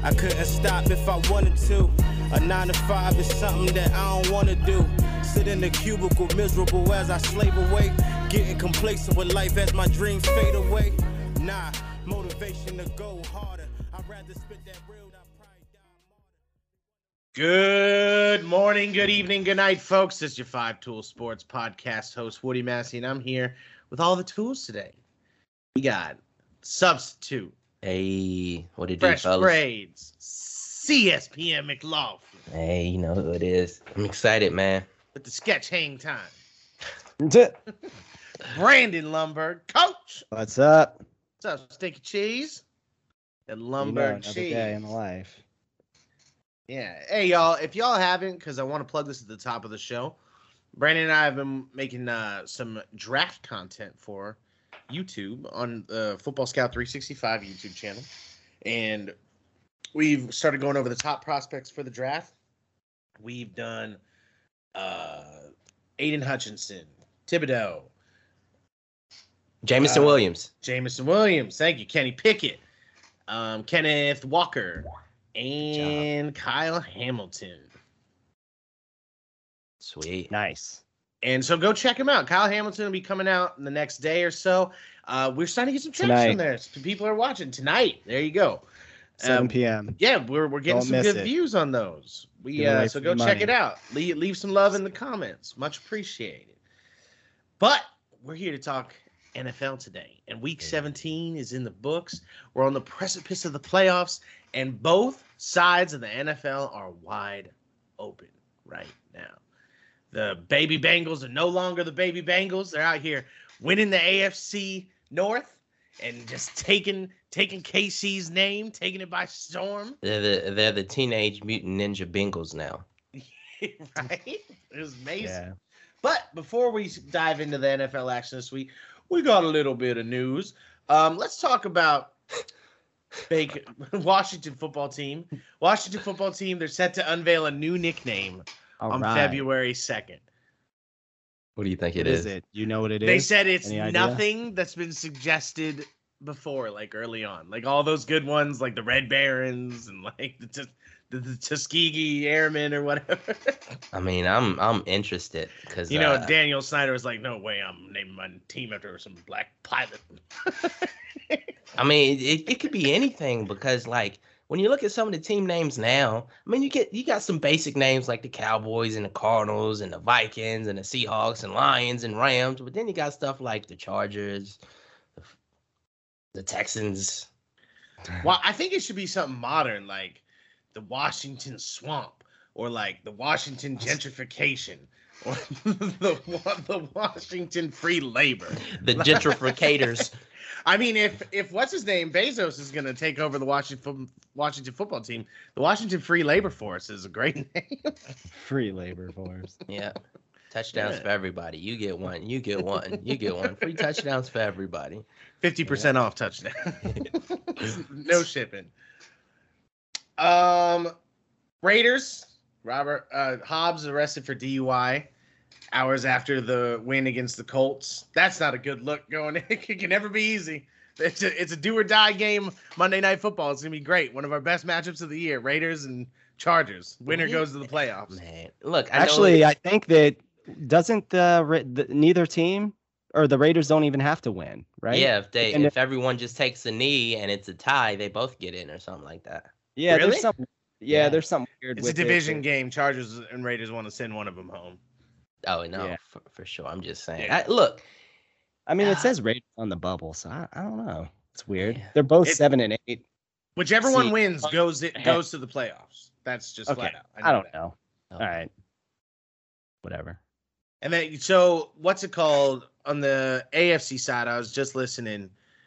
I couldn't stop if I wanted to. A 9 to 5 is something that I don't wanna do. Sit in the cubicle miserable as I slave away. Getting complacent with life as my dreams fade away. Nah, motivation to go harder. I'd rather spit that real than probably die martyr. Good morning, good evening, good night, folks. This is your 5 Tool Sports podcast host, Woody Massey, and I'm here with all the tools today. We got Substitute. Hey, what it do, Fresh fellas? Grades. CSPM McLaughlin. Hey, you know who it is. I'm excited, man. With the sketch hang time. Brandon Lumberg. Coach. What's up? What's up, Sticky Cheese? And Lumberg another Cheese. day in life. Yeah. Hey, y'all, if y'all haven't, because I want to plug this at the top of the show, Brandon and I have been making some draft content for YouTube on the Football Scout 365 YouTube channel. And we've started going over the top prospects for the draft. We've done Aiden Hutchinson, Thibodeau, Jameson Williams. Jameson Williams, thank you, Kenny Pickett, Kenneth Walker, and Kyle Hamilton. Sweet. Nice. And so go check him out. Kyle Hamilton will be coming out in the next day or so. We're starting to get some traction there. People are watching tonight. There you go. 7 p.m. Yeah, we're getting Don't some miss good it. views on those. So go check money. it out. Leave some love in the comments. Much appreciated. But we're here to talk NFL today. And week 17 is in the books. We're on the precipice of the playoffs. And both sides of the NFL are wide open right now. The baby Bengals are no longer the baby Bengals. They're out here winning the AFC North and just taking KC's name, taking it by storm. They're the Teenage Mutant Ninja Bengals now. Right? It was amazing. Yeah. But before we dive into the NFL action this week, we got a little bit of news. Let's talk about Washington football team. Washington football team, they're set to unveil a new nickname on February 2nd. What do you think What it is is? it? You know what it is? They said it's Any idea? nothing that's been suggested before, like early on. Like all those good ones, like the Red Barons and like the Tuskegee Airmen or whatever. I mean, I'm interested because Daniel Snyder was like, no way, I'm naming my team after some black pilot. I mean, it could be anything because like when you look at some of the team names now, I mean, you got some basic names like the Cowboys and the Cardinals and the Vikings and the Seahawks and Lions and Rams, but then you got stuff like the Chargers, the Texans. Well, I think it should be something modern, like the Washington Swamp, or like the Washington Gentrification, or the Washington Free Labor. The gentrificators. I mean, if what's his name, Bezos is going to take over the Washington football team, the Washington Free Labor Force is a great name. Free labor force. Yeah. Touchdowns for everybody. You get one. You get one. You get one. Free touchdowns for everybody. 50% off touchdown. No shipping. Raiders. Robert Hobbs arrested for DUI hours after the win against the Colts. That's not a good look going. It can never be easy. It's a do or die game. Monday Night Football. It's gonna be great. One of our best matchups of the year. Raiders and Chargers. Winner goes to the playoffs. Man, look. I think that doesn't the neither team or the Raiders don't even have to win, right? Yeah, if everyone just takes a knee and it's a tie, they both get in or something like that. Yeah, Really? there's something. Yeah, there's something weird. It's a with division it. game. Chargers and Raiders want to send one of them home. Oh no, Yeah. for sure. I'm just saying. Yeah. Look, I mean, it says Raiders on the bubble, so I don't know. It's weird. Yeah. They're both 7 and 8. Whichever one See, wins goes to the playoffs. That's just Okay, flat out. I don't that. know. Oh. All right, whatever. And then, so what's it called on the AFC side? I was just listening.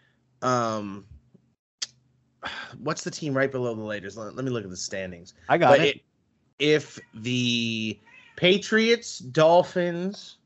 What's the team right below the Raiders? Let me look at the standings. I got But it. If the Patriots, Dolphins,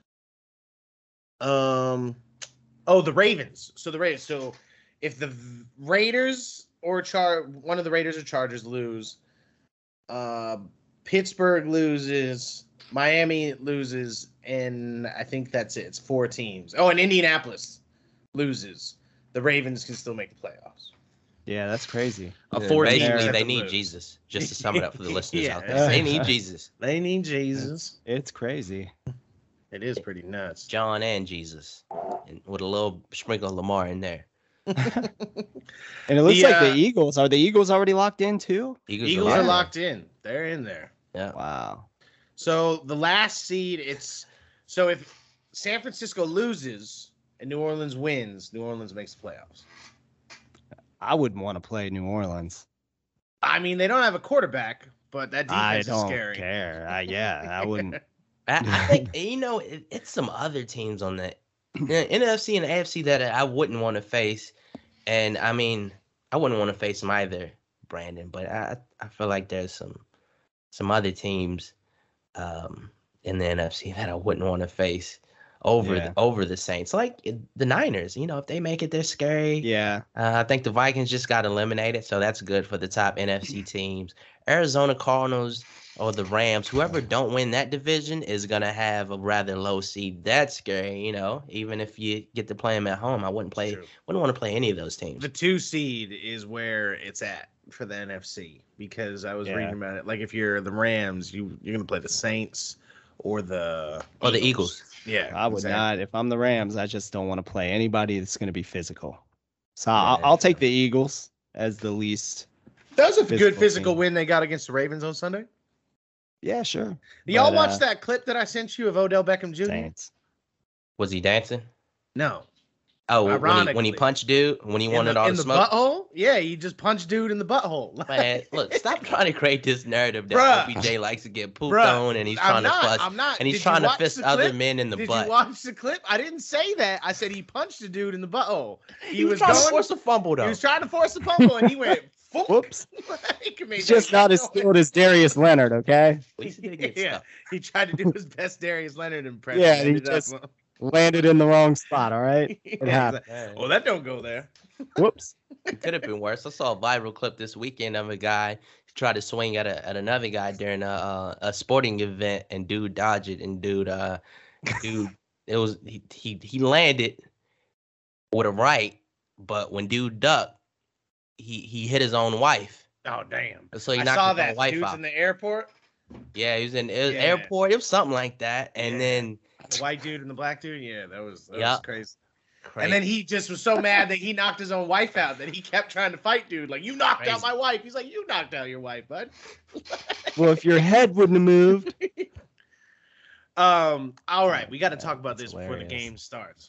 the Ravens. So if the Raiders or one of the Raiders or Chargers lose, Pittsburgh loses, Miami loses, and I think that's it. It's 4 teams. Oh, and Indianapolis loses. The Ravens can still make the playoffs. Yeah, that's crazy. A Yeah, 14 basically, set they to need lose. Jesus. Just to sum it up for the listeners Yeah. out there, they need Jesus. They need Jesus. It's crazy. It is pretty nuts. John and Jesus, and with a little sprinkle of Lamar in there. And it looks The, like the Eagles. Are the Eagles already locked in too? Eagles are locked in. They're in there. Yeah. Wow. So the last seed, so if San Francisco loses and New Orleans wins, New Orleans makes the playoffs. I wouldn't want to play New Orleans. I mean, they don't have a quarterback, but that I defense is don't scary. care. Yeah, I wouldn't. I think it's some other teams on the NFC and the AFC that I wouldn't want to face, and I mean I wouldn't want to face them either, Brandon. But I feel like there's some other teams in the NFC that I wouldn't want to face over the Saints, like the Niners. If they make it, they're scary. Yeah. I think the Vikings just got eliminated, so that's good for the top NFC teams. Arizona Cardinals or the Rams, whoever don't win that division is going to have a rather low seed. That's scary, even if you get to play them at home. I wouldn't want to play any of those teams. The 2 seed is where it's at for the NFC, because I was reading about it. Like, if you're the Rams, you're going to play the Saints or the Eagles. Yeah, I would not. If I'm the Rams, I just don't want to play anybody that's going to be physical. So Yeah. I'll take the Eagles as the least. That was a good Physical physical team. win they got against the Ravens on Sunday. Yeah, sure. Y'all But, watch that clip that I sent you of Odell Beckham Jr.? Saints. Was he dancing? No. Oh, when he Ironically. punched dude, when he wanted all in the the smoke. butthole? Yeah, he just punched dude in the butthole. Man, look, stop trying to create this narrative that Bruh. OBJ likes to get pooped Bruh, on, and he's trying to fuss, I'm not. and he's Did you trying to watch fist the other clip? men in the Did butt. you watch the clip? I didn't say that. I said he punched a dude in the butthole. He was trying to force a fumble, though. He was trying to force a fumble, and he went. Foop. Whoops. He could make He's that just not as noise. skilled as Darius Leonard, okay? At least he did get Yeah, stuff. he tried to do his best Darius Leonard impression. Yeah, he Ended up- just- Landed in the wrong spot, all right? Yeah, It happened. he's like, oh, that don't go there. Whoops. It could have been worse. I saw a viral clip this weekend of a guy who tried to swing at another guy during a sporting event, and dude dodged it, and dude it was he landed with a right, but when dude ducked, he hit his own wife. Oh, damn. So he I knocked saw his that. own wife Dude's out. in the airport. Yeah, he was in Yeah. airport. It was something like that, and Yeah. then The white dude and the black dude. Yeah, that was Yeah. crazy. crazy. And then he just was so mad that he knocked his own wife out that he kept trying to fight dude. Like, you knocked out Crazy. my wife. He's like, you knocked out your wife, bud. Well, if your head wouldn't have moved. All right, we got to talk about That's this before the hilarious. game starts.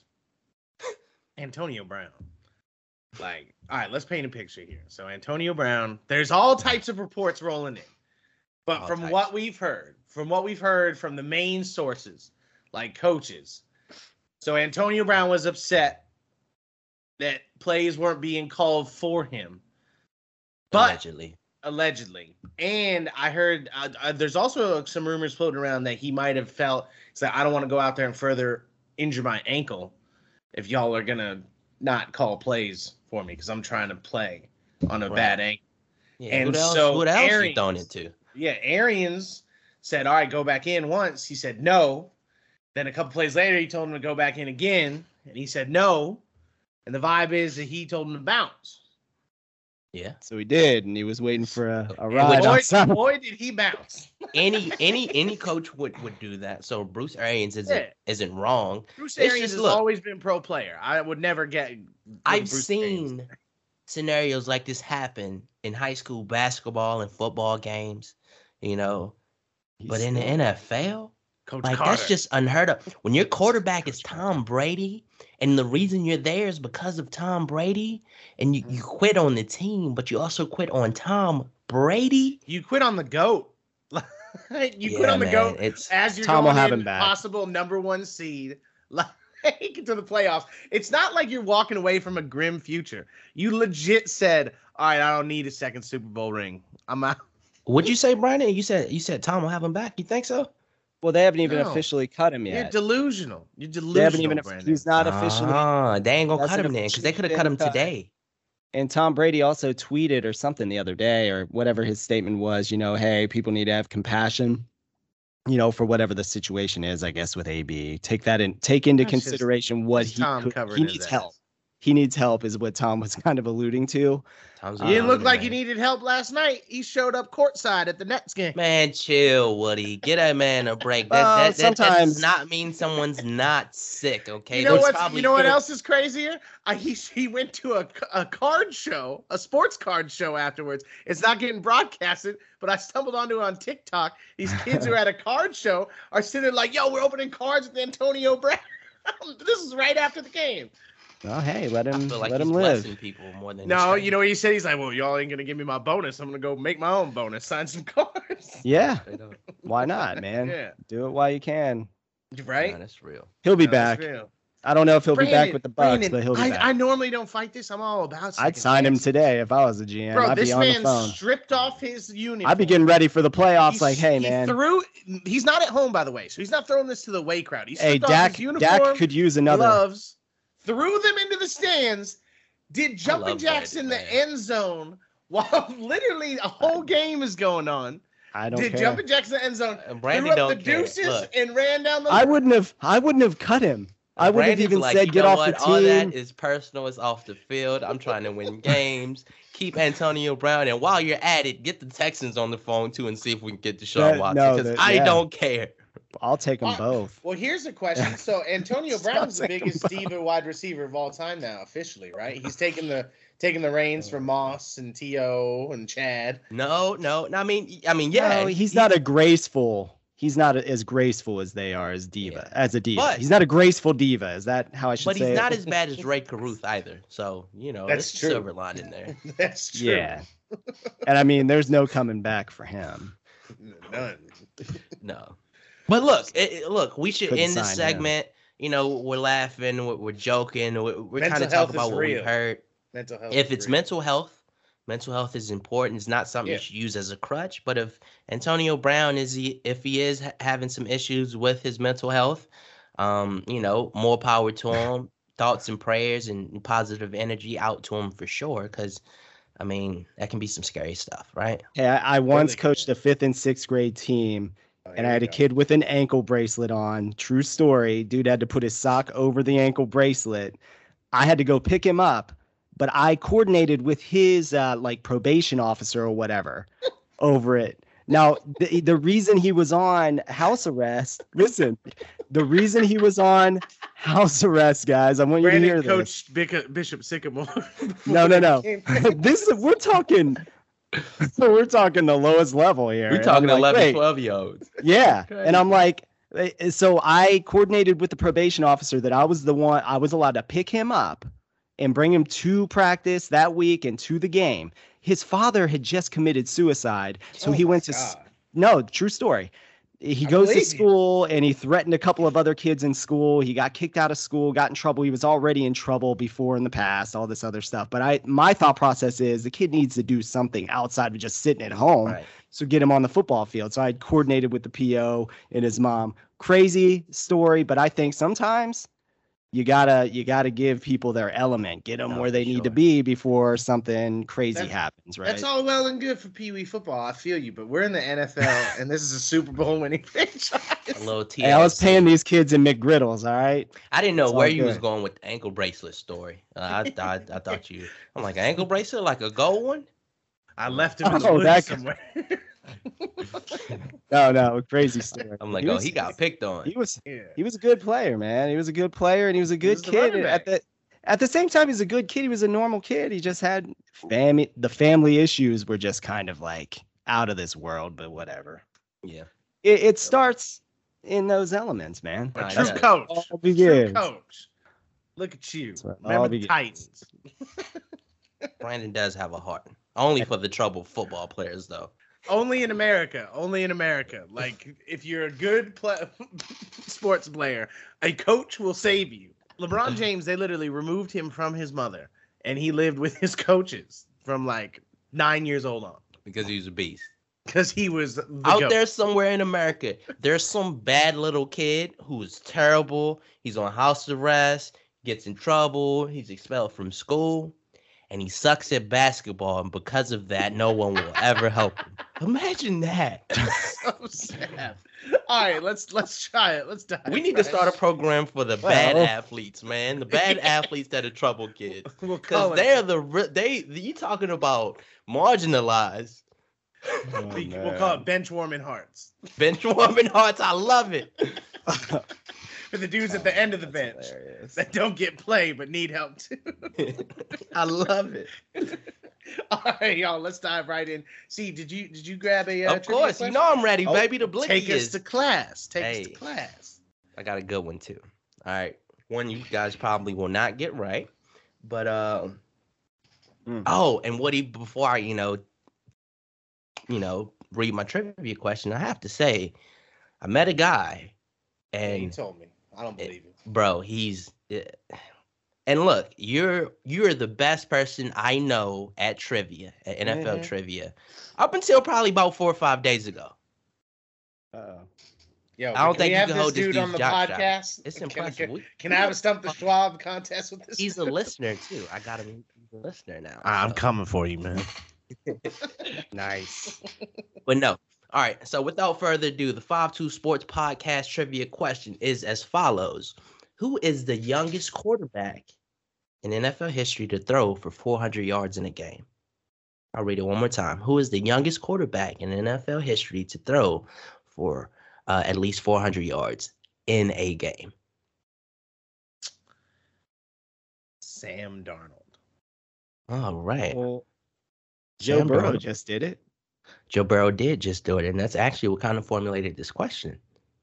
Antonio Brown. Like, all right, let's paint a picture here. So Antonio Brown, there's all types of reports rolling in. But All from types. what we've heard from the main sources, like coaches. So Antonio Brown was upset that plays weren't being called for him. But allegedly. And I heard there's also some rumors floating around that he might have felt, so I don't want to go out there and further injure my ankle if y'all are going to not call plays for me because I'm trying to play on a Right. bad ankle. Yeah, And who else, so who else you Arians- throwing it to? Yeah, Arians said, all right, go back in once. He said no. Then a couple plays later, he told him to go back in again, and he said no. And the vibe is that he told him to bounce. Yeah. So he did, and he was waiting for a And ride which- outside. Boy, did he bounce. Any coach would do that. So Bruce Arians isn't wrong. Bruce It's Arians just, has look. always been pro player. I would never get. I've Bruce seen Arians. scenarios like this happen in high school basketball and football games, but in the NFL, Coach like Carter. that's just unheard of. When your quarterback is Tom Brady, and the reason you're there is because of Tom Brady, and you quit on the team, but you also quit on Tom Brady. You quit on the GOAT. You quit on the man, GOAT it's as you're Tom will going have in him back. possible number one seed. Like to the playoffs. It's not like you're walking away from a grim future. You legit said, all right, I don't need a second Super Bowl ring. I'm out. What'd you say, Brandon? You said Tom will have him back. You think so? Well, they haven't even No. officially cut him You're yet. delusional. You're delusional, They haven't even. Brandon. He's not officially. They ain't gonna That's cut an him then, because they could have officially cut him been cut. today. And Tom Brady also tweeted or something the other day, or whatever his statement was. Hey, people need to have compassion. For whatever the situation is, I guess with AB, take into That's just- consideration what just he Tom could. covering He his needs ass. help. he needs help, is what Tom was kind of alluding to. Tom's He didn't look like he man. needed help last night. He showed up courtside at the Nets game. Man, chill, Woody. Get a man a break. That Sometimes does not mean someone's not sick, okay? You know There's what? probably You know what still- else is crazier? He went to a card show, a sports card show afterwards. It's not getting broadcasted, but I stumbled onto it on TikTok. These kids who are at a card show are sitting there like, "Yo, we're opening cards with Antonio Brown." This is right after the game. Oh, hey, let I him feel like let he's him live. blessing people more than No, he's you know what he said? He's like, "Well, y'all ain't gonna give me my bonus. I'm gonna go make my own bonus, sign some cards." Yeah, straight up. why not, man? Yeah, Do it while you can. right. Nah, that's real. He'll be No, that's back. real. I don't know if he'll be back Brandon, with the Bucks, Brandon, but he'll be I back. normally don't fight this. I'm all about. I'd second sign him chances. today if I was a GM. Bro, I'd this be on the man phone. stripped off his uniform. I'd be getting ready for the playoffs. He Like, hey, he man. He's not at home, by the way, so he's not throwing this to the away crowd. He Hey, stripped off Dak. his uniform, Dak could use another. gloves, threw them into the stands, did jumping love jacks in Brandon, the man. end zone while literally a whole game is going on. I don't Did care. jumping jacks in the end zone, Brandon threw up the don't care. deuces, Look. and ran down the. I wouldn't have cut him. I wouldn't have Brandon's even like, said "You get know off what? the All that team. is personal. It's off the field. I'm trying to win games. Keep Antonio Brown, and while you're at it, get the Texans on the phone too and see if we can get Deshaun That- Watson. no, Because that- I yeah. don't care. I'll take them both. Well, here's a question. So Antonio Brown's the Stop saying biggest both. diva wide receiver of all time now, officially, right? He's taking the reins from Moss and T.O. and Chad. No. I mean, yeah. No, he's not a graceful. He's not as graceful as they are as diva. Yeah. As a diva, But- he's not a graceful diva. Is that how I should But say he's not it? as bad as Ray Caruth either. So That's there's a true. silver lining there. That's true. Yeah. And I mean, there's no coming back for him. None. No. But look, we should Couldn't end this sign him. segment. We're laughing, we're joking, we're Mental kind of health talking about is what we real. heard. Mental health. If is it's real. mental health is important. It's not something Yeah. you should use as a crutch. But if Antonio Brown if he is having some issues with his mental health, more power to him. Thoughts and prayers and positive energy out to him for sure. Because I mean, that can be some scary stuff, right? Hey, I once Really coached a 5th and 6th grade team, Oh, and here I had we a go. kid with an ankle bracelet on. True story. Dude had to put his sock over the ankle bracelet. I had to go pick him up, but I coordinated with his probation officer or whatever over it. Now, the reason he was on house arrest, listen, the reason he was on house arrest, guys, I want you to hear Brandon this. coached Bishop Sycamore. No. before This is we're talking the lowest level here. We're And talking I'm like, 11, wait, 12 year olds. yeah. Crazy. And I'm like, so I coordinated with the probation officer that I was allowed to pick him up and bring him to practice that week and to the game. His father had just committed suicide. So he went to, no, true story. He goes to believe you. school and he threatened a couple of other kids in school. He got kicked out of school, got in trouble. He was already in trouble before in the past, all this other stuff. But my thought process is the kid needs to do something outside of just sitting at home. Right. So get him on the football field. So I coordinated with the PO and his mom. Crazy story, but I think sometimes you gotta give people their element, get them No, where they for need to sure. be before something crazy That's- happens, right? That's all well and good for Pee Wee football. I feel you, but we're in the NFL, and this is a Super Bowl winning franchise. A little TLC. Hey, I was paying these kids in McGriddles, all right? I didn't know It's where all you was good. going with the ankle bracelet story. I thought you. I'm like, an ankle bracelet, like a gold one. I left him in the Oh, woods that- somewhere. No, crazy story. I'm like, he got picked on. He was Yeah. he was a good player, man. He was a good player and he was a good was the kid. running And at the same time, he's a good kid. He was a normal kid. He just had the family issues were just kind of like out of this world, but whatever. Yeah. It starts in those elements, man. Nah, A true yeah. coach. All True begins. coach. Look at you. That's right. All Remember the begins. Titans. Brandon does have a heart. Only for the troubled football players, though. Only in America. Only in America. Like, if you're a good sports player, a coach will save you. LeBron James, they literally removed him from his mother, and he lived with his coaches from like 9 years old on, Because he's a beast. because he was the Out GOAT. there somewhere in America, there's some bad little kid who's terrible. He's on house arrest, gets in trouble, he's expelled from school. and he sucks at basketball, and because of that, no one will ever help him. Imagine that. So sad. All right, let's try it. Let's dive. We need to start a program for the bad athletes, man. The bad athletes that are trouble kids, because they're you talking about marginalized. We'll call it bench warming hearts. Bench warming hearts. I love it. For the dudes at the end of the bench that don't get play but need help too. I love it. All right, y'all. Let's dive right in. See, did you grab a? Of course, you know I'm ready, baby. The blicky Take us to class. Take us to class. I got a good one too. All right, one you guys probably will not get right, but oh, and Woody, before I read my trivia question, I have to say, I met a guy, and he told me. I don't believe it, bro. He's and look, you're the best person I know at trivia, at NFL trivia, up until probably about 4 or 5 days ago. Yo, I don't think you have can this hold this dude on the podcast. It's impressive. Can I have a Stump the Schwab contest with this? He's a listener too. I got him a listener now. I'm coming for you, man. Nice. But no. All right. So without further ado, the 5-2 Sports Podcast trivia question is as follows. Who is the youngest quarterback in NFL history to throw for 400 yards in a game? I'll read it one more time. Who is the youngest quarterback in NFL history to throw for at least 400 yards in a game? Sam Darnold. All right. Well, Joe Burrow just did it. Joe Burrow did just do it, and that's actually what kind of formulated this question.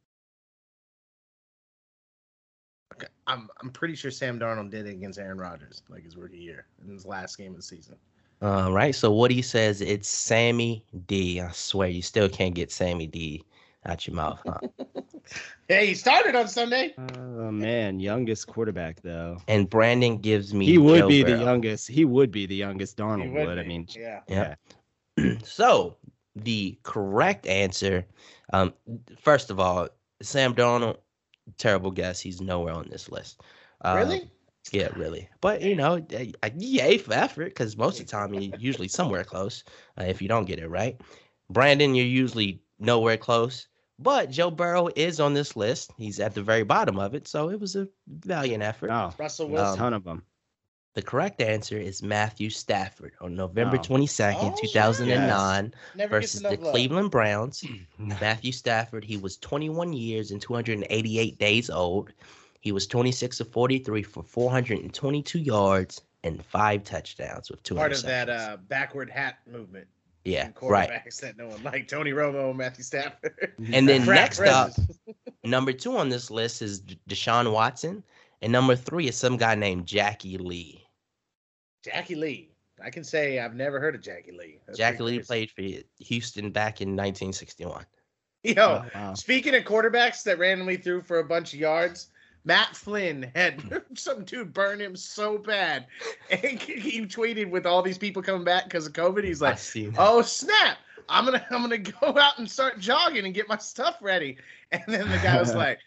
Okay, I'm pretty sure Sam Darnold did it against Aaron Rodgers, like his rookie year, in his last game of the season. All right, so Woody says it's Sammy D. I swear you still can't get Sammy D out your mouth, huh? Hey, he started on Sunday. Oh man, youngest quarterback though. And Brandon gives me. He would Joe be Burrow. the youngest. He would be the youngest. Darnold would. I mean, yeah. So the correct answer, first of all, Sam Darnold, terrible guess. He's nowhere on this list. Really? Yeah, really. But yay for effort, because most of the time you're usually somewhere close. If you don't get it right, Brandon, you're usually nowhere close. But Joe Burrow is on this list. He's at the very bottom of it, so it was a valiant effort. Oh, Russell Wilson. a ton of them. The correct answer is Matthew Stafford on November 22nd, Oh, 2009 Never gets versus enough the love. Cleveland Browns. Matthew Stafford, he was 21 years and 288 days old. He was 26 of 43 for 422 yards and 5 touchdowns with 2 Part of interceptions. that backward hat movement. Yeah, Quarterbacks right. that no one liked. Tony Romo and Matthew Stafford. And then Frat next up, brothers. number 2 on this list is Deshaun Watson. And number 3 is some guy named Jackie Lee. Jackie Lee. I can say I've never heard of Jackie Lee. That's Jackie pretty Lee crazy. played for Houston back in 1961. Yo, Oh, wow. speaking of quarterbacks that randomly threw for a bunch of yards, Matt Flynn had some dude burn him so bad. And he tweeted with all these people coming back because of COVID. He's like, oh, snap. I'm gonna go out and start jogging and get my stuff ready. And then the guy was like,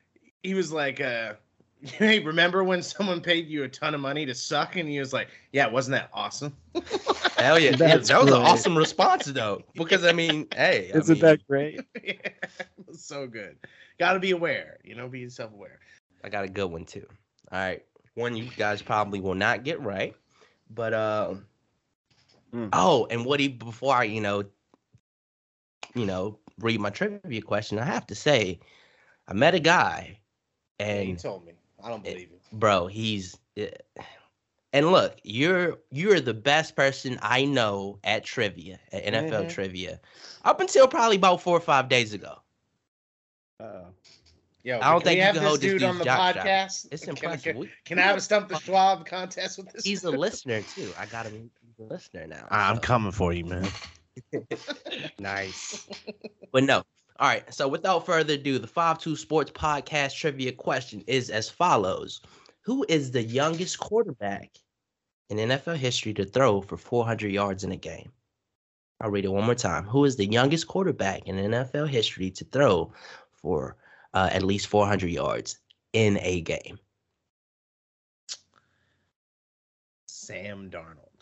hey, remember when someone paid you a ton of money to suck? And he was like, yeah, wasn't that awesome? Hell yeah. That was That's an great. awesome response, though. Because, hey. Isn't that great? Yeah, so good. Got to be aware, be self-aware. I got a good one, too. All right. One you guys probably will not get right. But, oh, and Woody, before I, read my trivia question, I have to say, I met a guy. And he And, told me. I don't believe it. bro, and look, you're the best person I know at trivia, at NFL trivia, up until probably about 4 or 5 days ago. Yo, I don't think we you have can this hold this dude on dude's the jock strap. podcast? It's Can- impressive. Can I have a Stump the Schwab contest with this? He's a listener, too. I got him a listener now. I'm so. coming for you, man. Nice. But no. All right. So without further ado, the 5-2 Sports Podcast trivia question is as follows. Who is the youngest quarterback in NFL history to throw for 400 yards in a game? I'll read it one more time. Who is the youngest quarterback in NFL history to throw for at least 400 yards in a game? Sam Darnold.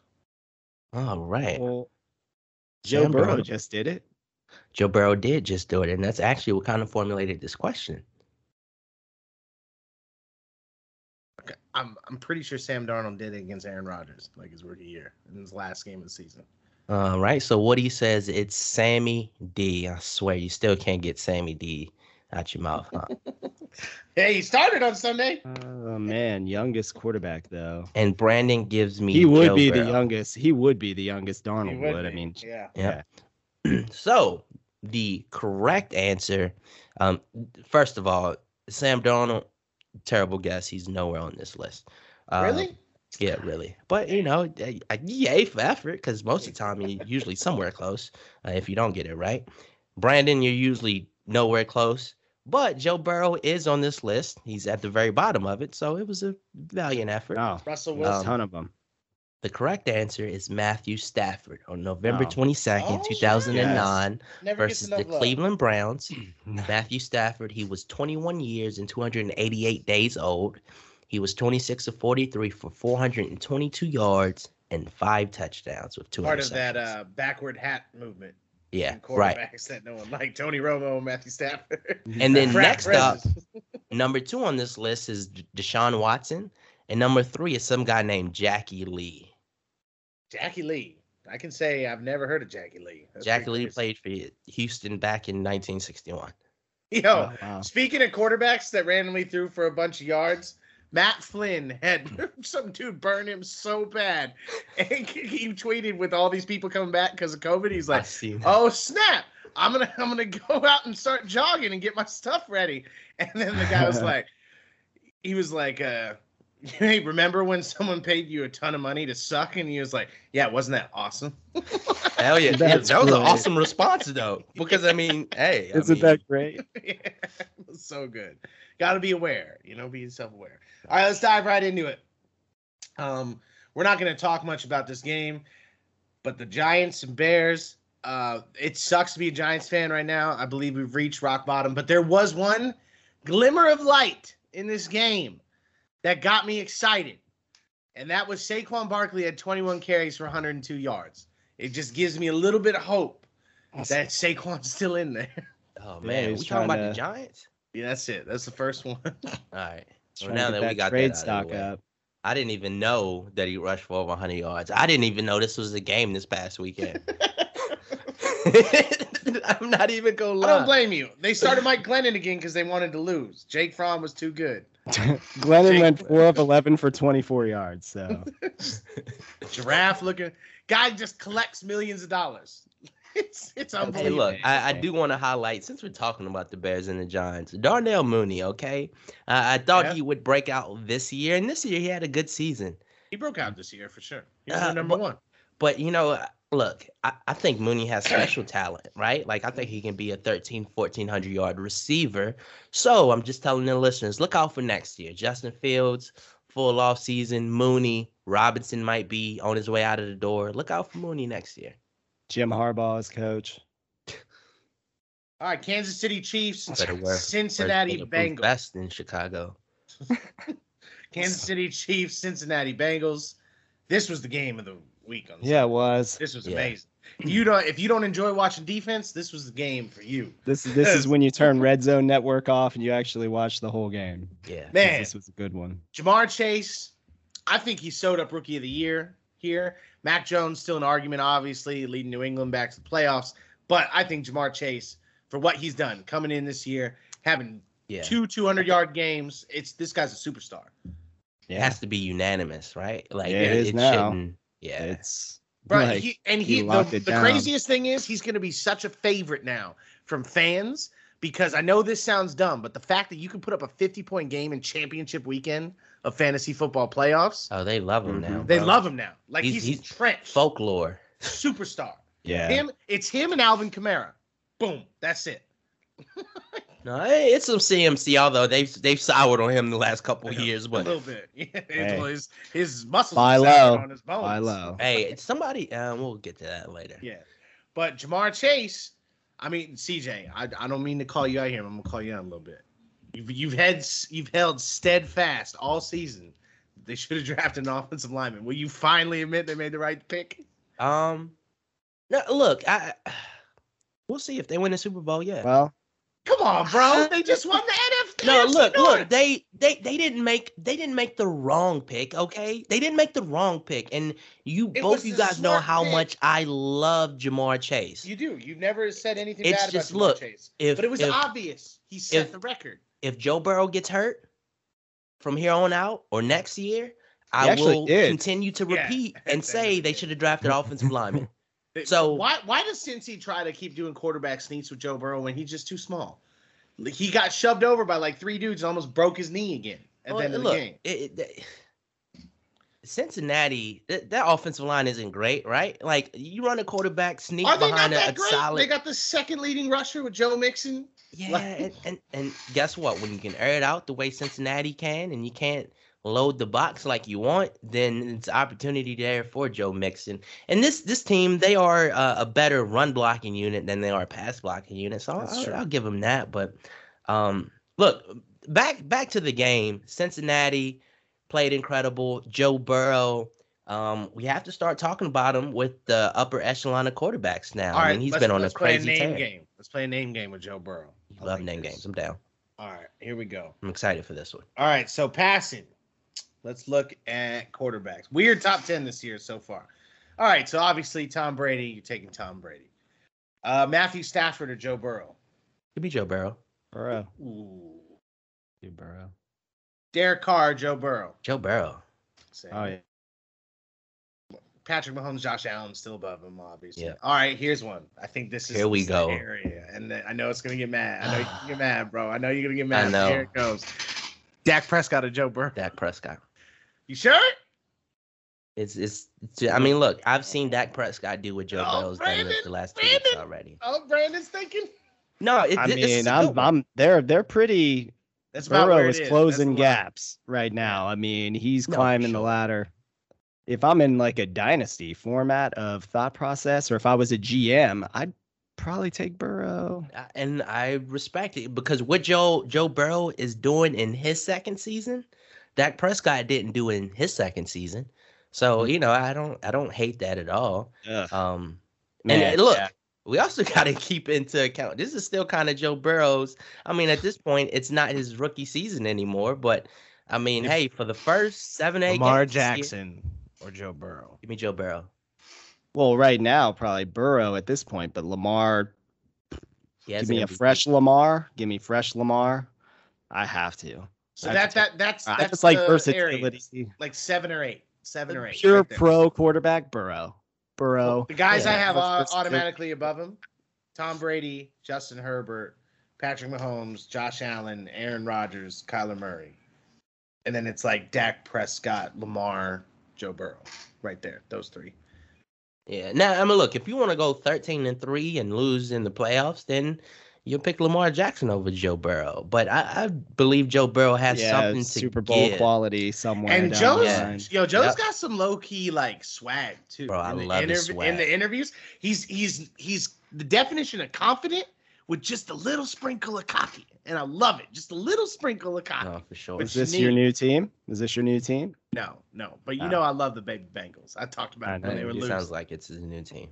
All right. Well, Joe Sam Burrow Darnold. just did it. Joe Burrow did just do it, and that's actually what kind of formulated this question. Okay, I'm pretty sure Sam Darnold did it against Aaron Rodgers, like his rookie year in his last game of the season. All right. So Woody says it's Sammy D. I swear you still can't get Sammy D out your mouth, huh? Hey, he started on Sunday. Oh man, youngest quarterback though. And Brandon gives me He would Joe be Burrow. the youngest. He would be the youngest. He Darnold would. I be. mean, yeah. Yeah. So the correct answer, first of all, Sam Darnold, terrible guess. He's nowhere on this list. Really? Yeah, really. But yay for effort, because most of the time you're usually somewhere close. If you don't get it right, Brandon, you're usually nowhere close. But Joe Burrow is on this list. He's at the very bottom of it, so it was a valiant effort. oh, Russell a Wilson. ton of them. The correct answer is Matthew Stafford on November Oh. 22nd, Oh, 2009 Never versus gets the enough love. Cleveland Browns. Matthew Stafford, he was 21 years and 288 days old. He was 26 of 43 for 422 yards and 5 touchdowns with 2 Part of interceptions. that backward hat movement. Yeah, in right. quarterbacks that no one liked. Tony Romo, Matthew Stafford. And then Frat next up, presidents. number 2 on this list is Deshaun Watson. And number 3 is some guy named Jackie Lee. Jackie Lee. I can say I've never heard of Jackie Lee. That's Jackie pretty Lee crazy. played for Houston back in 1961. Yo, Oh, wow. speaking of quarterbacks that randomly threw for a bunch of yards, Matt Flynn had some dude burn him so bad. And he tweeted with all these people coming back because of COVID. He's I like, see that. oh snap. I'm gonna go out and start jogging and get my stuff ready. And then the guy was like, hey, remember when someone paid you a ton of money to suck? And he was like, yeah, wasn't that awesome? Hell yeah. That's That was an great. awesome response, though. Because, I mean, hey. Isn't that great? Yeah, it was so good. Got to be aware, be self-aware. All right, let's dive right into it. We're not going to talk much about this game, but the Giants and Bears, it sucks to be a Giants fan right now. I believe we've reached rock bottom, but there was one glimmer of light in this game that got me excited, and that was Saquon Barkley had 21 carries for 102 yards. It just gives me a little bit of hope that Saquon's still in there. Oh, Yeah, man. he's We talking about trying the to- Giants? Yeah, that's it. That's the first one. All right. Well, Trying now to that get we got trade that out stock of the way. up. I didn't even know that he rushed for over 100 yards. I didn't even know this was a game this past weekend. I'm not even going to I lie. don't blame you. They started Mike Glennon again because they wanted to lose. Jake Fromm was too good. Glennon Jake- went 4 of 11 for 24 yards. So Giraffe looking guy just collects millions of dollars. It's Hey, unbelievable. look, I do want to highlight, since we're talking about the Bears and the Giants, Darnell Mooney, okay? I thought Yeah. he would break out this year, and this year he had a good season. He broke out this year for sure. He was their number but- one. But, look, I think Mooney has special talent, right? Like, I think he can be a 1,400 yard receiver. So I'm just telling the listeners, look out for next year. Justin Fields, full off season. Mooney, Robinson might be on his way out of the door. Look out for Mooney next year. Jim Harbaugh is coach. All right, Kansas City Chiefs, Better wear Cincinnati Bengals. Best in Chicago. Kansas City Chiefs, Cincinnati Bengals. This was the game of the week. On Yeah, it was. This was Yeah. amazing. If you don't enjoy watching defense, this was the game for you. This is when you turn Red Zone Network off and you actually watch the whole game. Yeah. 'Cause Man, This was a good one. Jamar Chase, I think he sewed up Rookie of the Year here. Mac Jones still an argument, obviously, leading New England back to the playoffs. But I think Jamar Chase, for what he's done, coming in this year, having Yeah. two 200-yard games, this guy's a superstar. It has to be unanimous, right? Like Yeah, it is now. shouldn't. Yeah. It's Right. like, he locked the it down. craziest thing is he's going to be such a favorite now from fans because I know this sounds dumb, but the fact that you can put up a 50-point game in championship weekend of fantasy football playoffs, Oh, they love him now. they bro. love him now. Like he's He's entrenched. folklore. Superstar. yeah. It's him and Alvin Kamara. Boom. That's it. No, it's some CMC. Although they've soured on him the last couple of years, A but little bit. Yeah, Hey. well, his muscles Buy are sour low. on his bones. Buy low. hey, it's somebody. We'll get to that later. Yeah. But Jamar Chase, I mean, CJ, I don't mean to call you out here. I'm gonna call you out a little bit. You've held steadfast all season. They should have drafted an offensive lineman. Will you finally admit they made the right pick? No, look, we'll see if they win the Super Bowl. Yeah. Well, Come on, bro. They just won the NFC. No, North. look. They didn't make the wrong pick. Okay, they didn't make the wrong pick, and It both was you the guys know smart how pick. much I love Jamar Chase. You do. You've never said anything It's bad just, about Jamar look, Chase. if- But it was if- obvious. He set if- the record. If Joe Burrow gets hurt from here on out or next year, I actually will did. continue to Yeah, repeat at and the end say of the they day. should have drafted offensive linemen. So- why does Cincy try to keep doing quarterback sneaks with Joe Burrow when he's just too small? He got shoved over by like 3 dudes and almost broke his knee again at the end of the game. Cincinnati, that offensive line isn't great, right? Like you run a quarterback sneak Are they not behind that a great? solid. They got the second leading rusher with Joe Mixon. Yeah, and guess what? When you can air it out the way Cincinnati can, and you can't load the box like you want, then it's opportunity there for Joe Mixon. And this team, they are a better run blocking unit than they are a pass blocking unit. So I'll give them that. But look, back to the game. Cincinnati played incredible. Joe Burrow. We have to start talking about him with the upper echelon of quarterbacks now. All right, I mean, he's been on a crazy name tear. game. Let's play a name game with Joe Burrow. I Love like name this. games. I'm down. All right, here we go. I'm excited for this one. All right, so passing. Let's look at quarterbacks. Weird top 10 this year so far. All right, so obviously Tom Brady. You're taking Tom Brady. Matthew Stafford or Joe Burrow? Could be Joe Burrow. Burrow. Ooh. Dude, Burrow. Derek Carr, Joe Burrow. Joe Burrow. Same. Oh yeah. Patrick Mahomes, Josh Allen still above him, obviously. Yeah. All right, here's one. I think this is Here we this is go. the area, and I know it's gonna get mad. I know you're gonna get mad, bro. I know you're gonna get mad. I know. Here it goes. Dak Prescott or Joe Burrow? Dak Prescott. You sure? It's I mean, look, I've seen Dak Prescott do what Joe Oh, Burrow's done Brandon, the last 2 weeks Brandon. already. Oh, Brandon's thinking. No, I this is mean, a good one. they're pretty. That's about Burrow where it is is. closing That's the line. gaps right now. I mean, he's No, for climbing the sure. ladder. If I'm in like a dynasty format of thought process, or if I was a GM, I'd probably take Burrow. And I respect it because what Joe Burrow is doing in his second season, Dak Prescott didn't do in his second season. So you know, I don't hate that at all. Ugh. And look, yeah. we also got to keep into account. This is still kind of Joe Burrow's. I mean, at this point, it's not his rookie season anymore. But I mean, hey, for the first 7, 8 Lamar games this year- Jackson or Joe Burrow? give me Joe Burrow. Well, right now, probably Burrow at this point, but Lamar, He has give me an a MVP. fresh Lamar. Give me fresh Lamar. I have to. So I that's I just the like area. versatility. Like 7 or 8. 7 or 8. Pure right there. pro quarterback, Burrow. Burrow. The guys I Yeah. have Versatility. automatically above him: Tom Brady, Justin Herbert, Patrick Mahomes, Josh Allen, Aaron Rodgers, Kyler Murray, and then it's like Dak Prescott, Lamar, Joe Burrow, right there. Those 3. Yeah. Now, I mean, look, if you want to go 13-3 and lose in the playoffs, then you'll pick Lamar Jackson over Joe Burrow. But I believe Joe Burrow has something to Super Bowl give. quality somewhere. And down Joe's, the Yeah. line. Joe's Yep. got some low key like swag too. Bro, I in the love his swag. In the interviews, he's the definition of confident with just a little sprinkle of cocky, and I love it. Just a little sprinkle of cocky. No, for sure. Which- Is this your new team? Is this your new team? No, but you Oh. know I love the baby Bengals. I talked about I it when know, they were It losing. sounds like it's his new team.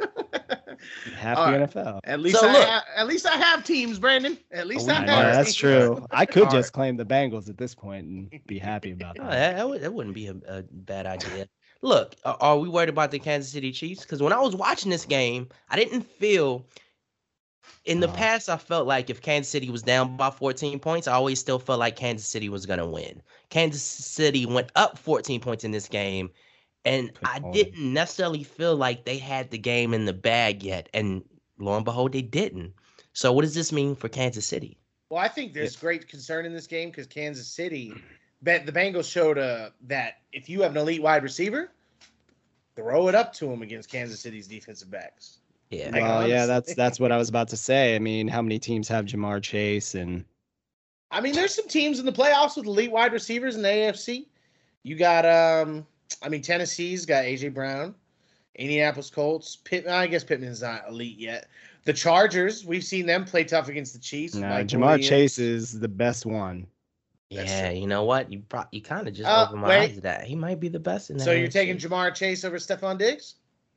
Half All the right. NFL. At least So, look- at least I have teams, Brandon. At least I I have. know, that's teams. true. I could All just right. claim the Bengals at this point and be happy about No, that. that wouldn't be a bad idea. Look, are we worried about the Kansas City Chiefs? Because when I was watching this game, I didn't feel. In the Oh. past, I felt like if Kansas City was down by 14 points, I always still felt like Kansas City was going to win. Kansas City went up 14 points in this game, and I Good didn't necessarily feel like they had the game in the bag yet. And lo and behold, they didn't. So what does this mean for Kansas City? Well, I think there's great concern in this game because Kansas City, the Bengals showed that if you have an elite wide receiver, throw it up to him against Kansas City's defensive backs. Yeah. Like, Well, yeah, honestly. that's what I was about to say. I mean, how many teams have Jamar Chase and I mean, there's some teams in the playoffs with elite wide receivers in the AFC. You got, Tennessee's got A.J. Brown, Indianapolis Colts. I guess Pittman's not elite yet. The Chargers, we've seen them play tough against the Chiefs. no, Mike Jamar Williams. Chase is the best one. That's Yeah, true. you know what? You kind of just Oh, opened my wait. eyes to that. He might be the best in that. So you're taking Jamar Chase over Stephon Diggs?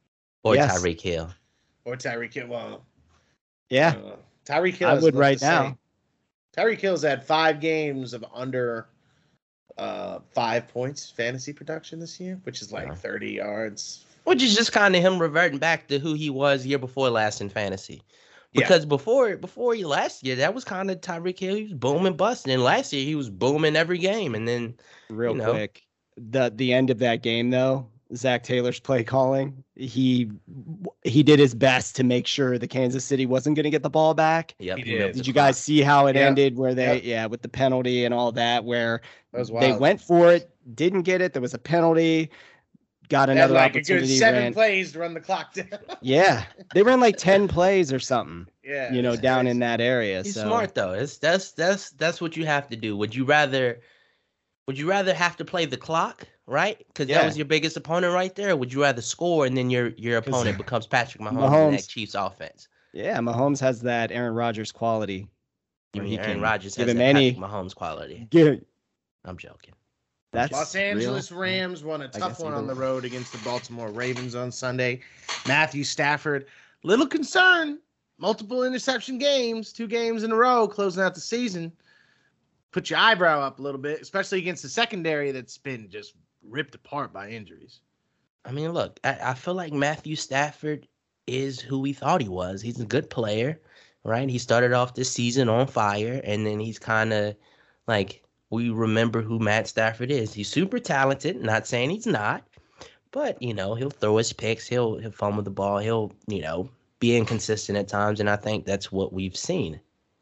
Or Yes. Tyreek Hill. Or Tyreek Hill. Well, Yeah, Tyreek Hill. I has would looked right the now. same. Tyreek Hill's had 5 games of under 5 points fantasy production this year, which is like 30 yards. Which is just kind of him reverting back to who he was year before last in fantasy. Yeah. Because before he last year, that was kind of Tyreek Hill. He was booming, busting. And last year, he was booming every game. And then, Real you know. quick, the end of that game though, Zach Taylor's play calling, he did his best to make sure the Kansas City wasn't going to get the ball back. Yep, He he did. milked Did the you clock. guys see how it Yep. ended where they, Yep. with the penalty and all that, where That was they wild. went for it, didn't get it. There was a penalty, got They had another like a good opportunity. 7 plays to run the clock down. Yeah, they ran like 10 plays or something, Yeah. you down in that area. He's so smart though. That's what you have to do. Would you rather have to play the clock, right? Because Yeah. that was your biggest opponent right there. Or would you rather score and then your opponent becomes Patrick Mahomes in that Chiefs offense? Yeah, Mahomes has that Aaron Rodgers quality. You where mean he Aaron can Rodgers give has him that any- Patrick Mahomes quality. Get I'm joking. That's Los real. Angeles Rams won a I tough guess one either on the way. road against the Baltimore Ravens on Sunday. Matthew Stafford, little concern. Multiple interception games, 2 games in a row, closing out the season. Put your eyebrow up a little bit, especially against the secondary that's been just ripped apart by injuries. I mean, look, I feel like Matthew Stafford is who we thought he was. He's a good player, right? He started off this season on fire, and then he's kind of like, we remember who Matt Stafford is. He's super talented, not saying he's not, but, he'll throw his picks, he'll fumble the ball, he'll, be inconsistent at times, and I think that's what we've seen.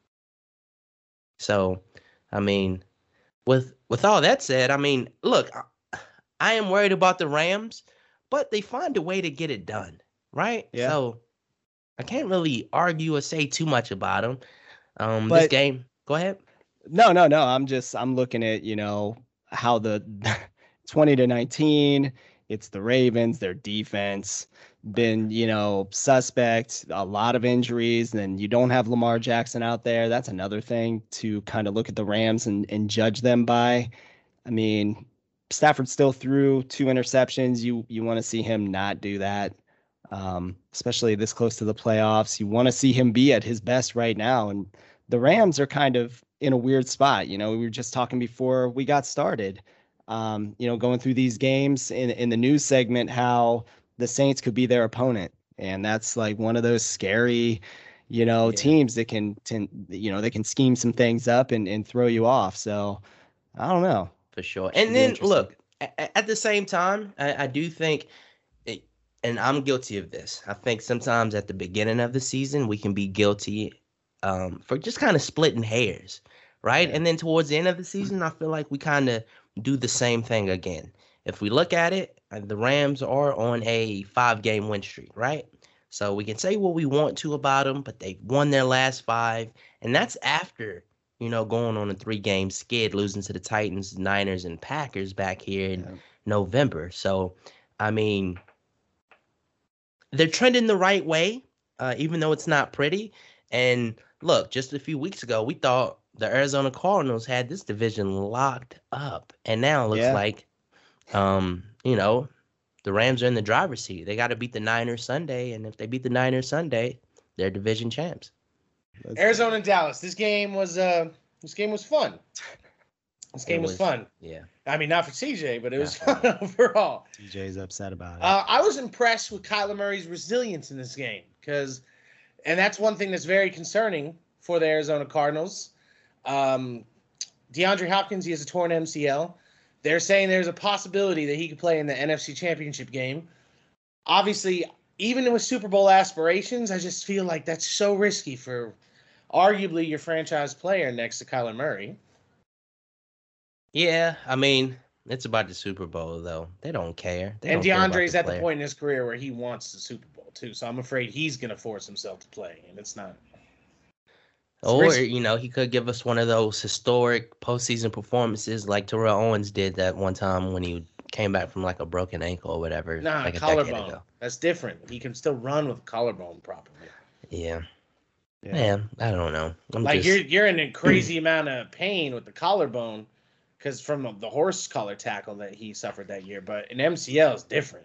So, I mean, with all that said, I mean, look, I am worried about the Rams, but they find a way to get it done, right? Yeah. So I can't really argue or say too much about them. This But- game, go ahead. No. I'm looking at, how the 20-19, it's the Ravens, their defense been, suspect, a lot of injuries, and you don't have Lamar Jackson out there. That's another thing to kind of look at the Rams and judge them by. I mean, Stafford still threw 2 interceptions. You want to see him not do that, especially this close to the playoffs. You want to see him be at his best right now. And the Rams are kind of in a weird spot. We were just talking before we got started, going through these games in the news segment, how the Saints could be their opponent. And that's like one of those scary, teams that can, they can scheme some things up and throw you off. So I don't know. For sure. Should And be then, interesting. look, at the same time, I do think, and I'm guilty of this, I think sometimes at the beginning of the season, we can be guilty for just kind of splitting hairs, right? Yeah. And then towards the end of the season, I feel like we kind of do the same thing again. If we look at it, the Rams are on a 5-game win streak, right? So we can say what we want to about them, but they've won their last 5, and that's after going on a 3-game skid, losing to the Titans, Niners, and Packers back here in November. So, I mean, they're trending the right way, even though it's not pretty. And look, just a few weeks ago, we thought the Arizona Cardinals had this division locked up. And now it looks like, the Rams are in the driver's seat. They got to beat the Niners Sunday. And if they beat the Niners Sunday, they're division champs. Arizona and Dallas. This game was fun. This game was fun. Yeah. I mean, not for CJ, but it was fun overall. TJ's upset about it. I was impressed with Kyler Murray's resilience in this game and that's one thing that's very concerning for the Arizona Cardinals. DeAndre Hopkins, he has a torn MCL. They're saying there's a possibility that he could play in the NFC Championship game. Obviously, even with Super Bowl aspirations, I just feel like that's so risky for arguably your franchise player next to Kyler Murray. Yeah, I mean, it's about the Super Bowl, though. They don't care. They And don't care about DeAndre's at the player. point in his career where he wants the Super Bowl, too. So I'm afraid he's going to force himself to play, and it's not. Or, risky. he could give us one of those historic postseason performances like Terrell Owens did that one time when he came back from like a broken ankle or whatever. Nah, like a decade collarbone. ago. That's different. He can still run with collarbone properly. Yeah. Man, I don't know. You're in a crazy amount of pain with the collarbone because from the horse collar tackle that he suffered that year. But an MCL is different.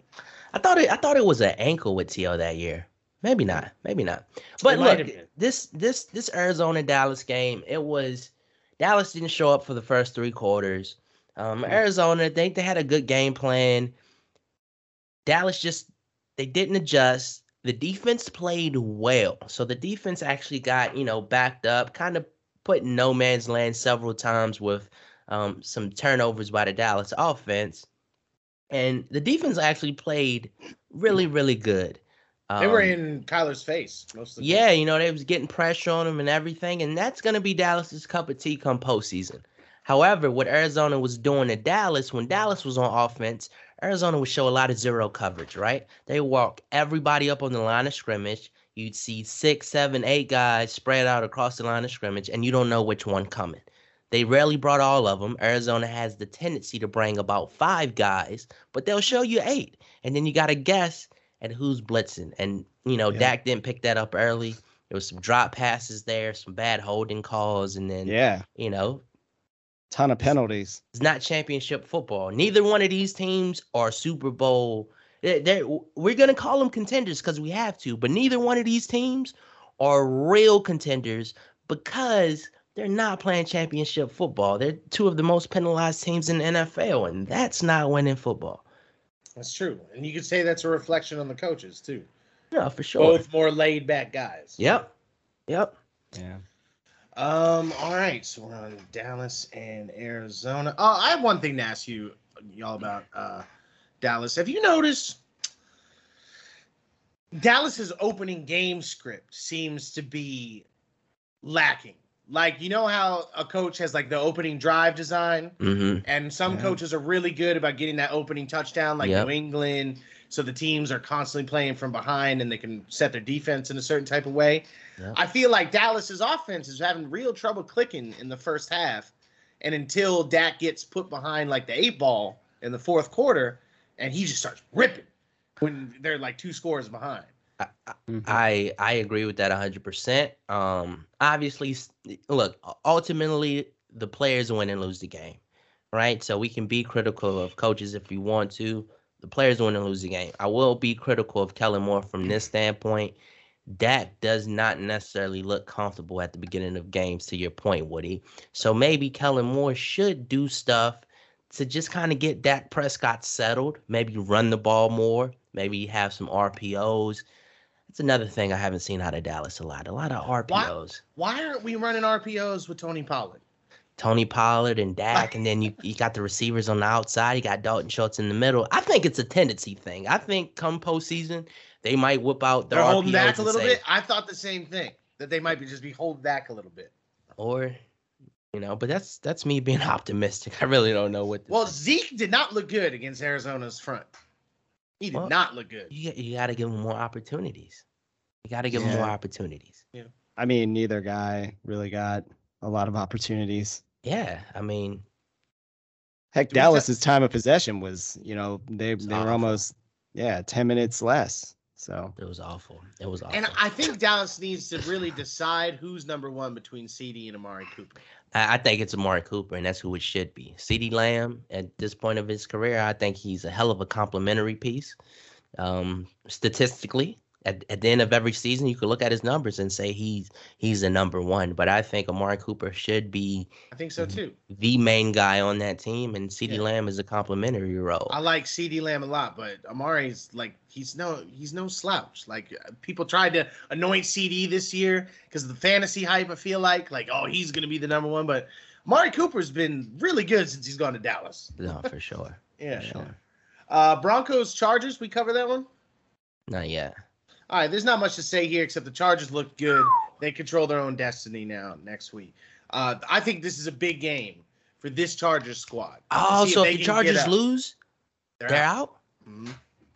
I thought it was an ankle with T.O. that year. Maybe not. But look, this Arizona Dallas game, it was Dallas didn't show up for the first 3 quarters. Arizona, they had a good game plan. Dallas they didn't adjust. The defense played well. So the defense actually got, backed up, kind of put in no man's land several times with some turnovers by the Dallas offense. And the defense actually played really, really good. They were in Kyler's face most of the time. Yeah, they was getting pressure on him and everything. And that's going to be Dallas's cup of tea come postseason. However, what Arizona was doing to Dallas, when Dallas was on offense, Arizona would show a lot of zero coverage, right? They walk everybody up on the line of scrimmage. You'd see 6, 7, 8 guys spread out across the line of scrimmage, and you don't know which one coming. They rarely brought all of them. Arizona has the tendency to bring about 5 guys, but they'll show you 8. And then you got to guess at who's blitzing. And, Dak didn't pick that up early. There was some drop passes there, some bad holding calls, and then, ton of penalties. It's not championship football. Neither one of these teams are Super Bowl. We're going to call them contenders because we have to, but neither one of these teams are real contenders because they're not playing championship football. They're 2 of the most penalized teams in the NFL, and that's not winning football. That's true. And you could say that's a reflection on the coaches, too. Yeah, for sure. Both more laid-back guys. Yep. Yeah. All right, so we're on Dallas and Arizona. Oh, I have one thing to ask y'all about Dallas. Have you noticed Dallas's opening game script seems to be lacking? Like, you know how a coach has like the opening drive design, and some coaches are really good about getting that opening touchdown, like New England. So the teams are constantly playing from behind and they can set their defense in a certain type of way. Yep. I feel like Dallas's offense is having real trouble clicking in the first half. And until Dak gets put behind like the 8 ball in the fourth quarter, and he just starts ripping when they're like 2 scores behind. I agree with that 100%. Obviously, look, ultimately the players win and lose the game, right? So we can be critical of coaches if we want to. The players win and lose the game. I will be critical of Kellen Moore from this standpoint. Dak does not necessarily look comfortable at the beginning of games, to your point, Woody. So maybe Kellen Moore should do stuff to just kind of get Dak Prescott settled, maybe run the ball more, maybe have some RPOs. That's another thing I haven't seen out of Dallas a lot of RPOs. Why aren't we running RPOs with Tony Pollard? Tony Pollard and Dak, and then you got the receivers on the outside. You got Dalton Schultz in the middle. I think it's a tendency thing. I think come postseason, they might whip out their RPOs. They're holding back a little bit? I thought the same thing, that they might just be holding back a little bit. Or, but that's me being optimistic. I really don't know what. Well, Zeke did not look good against Arizona's front. He did not look good. You got to give him more opportunities. Yeah. I mean, neither guy really got a lot of opportunities. Yeah, I mean, heck, Dallas's time of possession was, they were almost 10 minutes less. So it was awful. And I think Dallas needs to really decide who's number 1 between CeeDee and Amari Cooper. I think it's Amari Cooper, and that's who it should be. CeeDee Lamb, at this point of his career, I think he's a hell of a complimentary piece. Statistically, at the end of every season, you could look at his numbers and say he's the number 1. But I think Amari Cooper should be. I think so too. The main guy on that team, and CeeDee Lamb is a complimentary role. I like CeeDee Lamb a lot, but Amari's like he's no slouch. Like people tried to anoint CeeDee this year because of the fantasy hype. I feel like he's gonna be the number 1, but Amari Cooper's been really good since he's gone to Dallas. No, for sure. Yeah. For sure. Broncos Chargers. We cover that one. Not yet. All right, there's not much to say here except the Chargers look good. They control their own destiny now next week. I think this is a big game for this Chargers squad. Oh, so if the Chargers lose, they're out? Mm-hmm.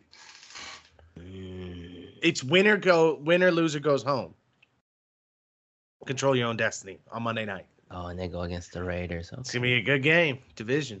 It's winner, loser goes home. Control your own destiny on Monday night. Oh, and they go against the Raiders. Okay. It's going to be a good game. Division.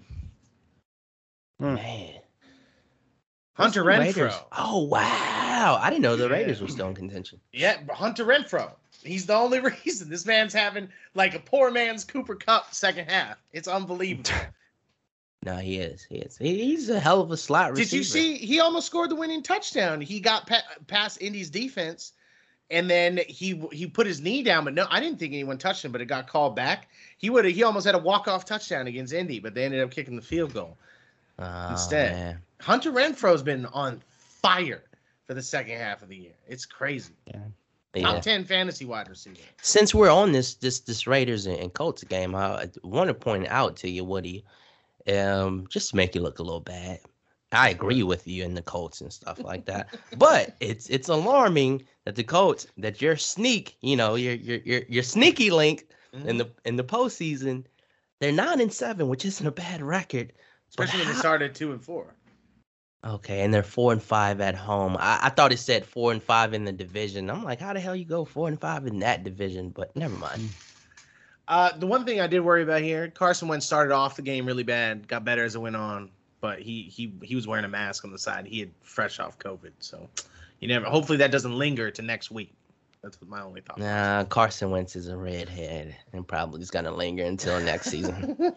Man. Hunter Renfrow. Oh, wow. I didn't know the Raiders were still in contention. Yeah, Hunter Renfrow. He's the only reason. This man's having like a poor man's Cooper Kupp second half. It's unbelievable. No, he is. He's a hell of a slot receiver. Did you see? He almost scored the winning touchdown. He got past Indy's defense, and then he put his knee down. But no, I didn't think anyone touched him, but it got called back. He almost had a walk-off touchdown against Indy, but they ended up kicking the field goal instead. Man. Hunter Renfro's been on fire for the second half of the year. It's crazy. Yeah. Top 10 fantasy wide receiver. Since we're on this Raiders and Colts game, I want to point out to you, Woody, just to make you look a little bad. I agree with you in the Colts and stuff like that, but it's alarming that the Colts, that your sneak, your sneaky link in the postseason, they're 9-7, which isn't a bad record. Especially when they started 2-4. Okay, and they're 4-5 at home. I thought it said 4-5 in the division. I'm like, how the hell you go 4-5 in that division? But never mind. The one thing I did worry about here, Carson Wentz started off the game really bad, got better as it went on, but he was wearing a mask on the side. He had fresh off COVID, so hopefully that doesn't linger to next week. That's my only thought. Nah, Carson Wentz is a redhead and probably is gonna linger until next season.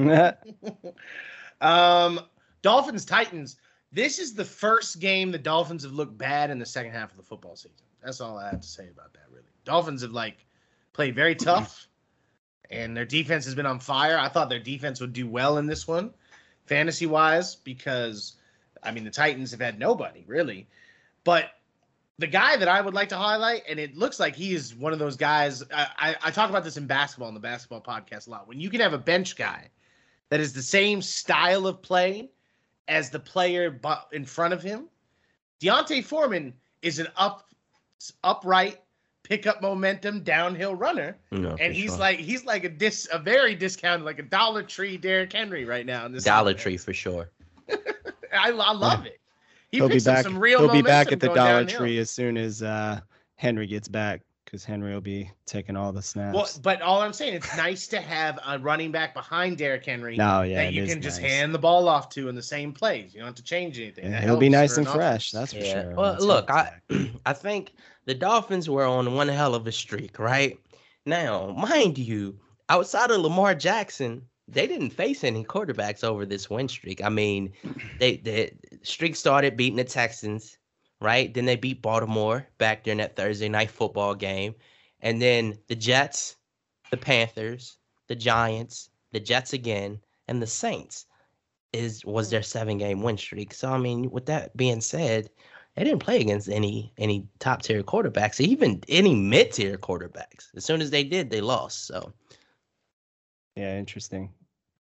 Dolphins Titans. This is the first game the Dolphins have looked bad in the second half of the football season. That's all I have to say about that, really. Dolphins have played very tough, and their defense has been on fire. I thought their defense would do well in this one, fantasy-wise, because, the Titans have had nobody, really. But the guy that I would like to highlight, and it looks like he is one of those guys, I talk about this in basketball, in the basketball podcast a lot. When you can have a bench guy that is the same style of play as the player in front of him, Deontay Foreman is an upright, pick up momentum, downhill runner, and he's like a very discounted, like a Dollar Tree Derrick Henry right now in this Dollar Tree for sure. I love it. He'll be back. Some real He'll be back at the Dollar downhill. Tree as soon as Henry gets back, because Henry will be taking all the snaps. Well, but all I'm saying, it's nice to have a running back behind Derrick Henry that you can just hand the ball off to in the same plays. You don't have to change anything. He'll be nice and fresh, that's for sure. Well, look, I think the Dolphins were on one hell of a streak, right? Now, mind you, outside of Lamar Jackson, they didn't face any quarterbacks over this win streak. The streak started beating the Texans, right? Then they beat Baltimore back during that Thursday night football game. And then the Jets, the Panthers, the Giants, the Jets again, and the Saints was their 7-game win streak. So, with that being said, they didn't play against any top-tier quarterbacks, even any mid-tier quarterbacks. As soon as they did, they lost. So, yeah, interesting.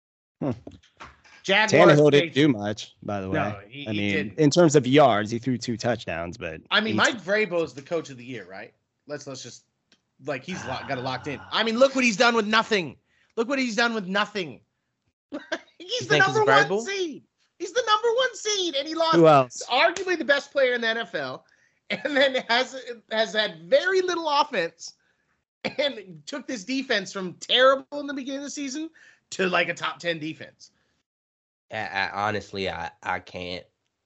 Jaguars Tannehill didn't do much, by the way. No, he didn't. In terms of yards, he threw 2 touchdowns, but Mike Vrabel's the coach of the year, right? Let's just he's got it locked in. Look what he's done with nothing. Look what he's done with nothing. He's the number 1 seed. He's the number 1 seed, and he lost. Who else? Arguably the best player in the NFL, and then has had very little offense, and took this defense from terrible in the beginning of the season to a top 10 defense. Honestly, I can't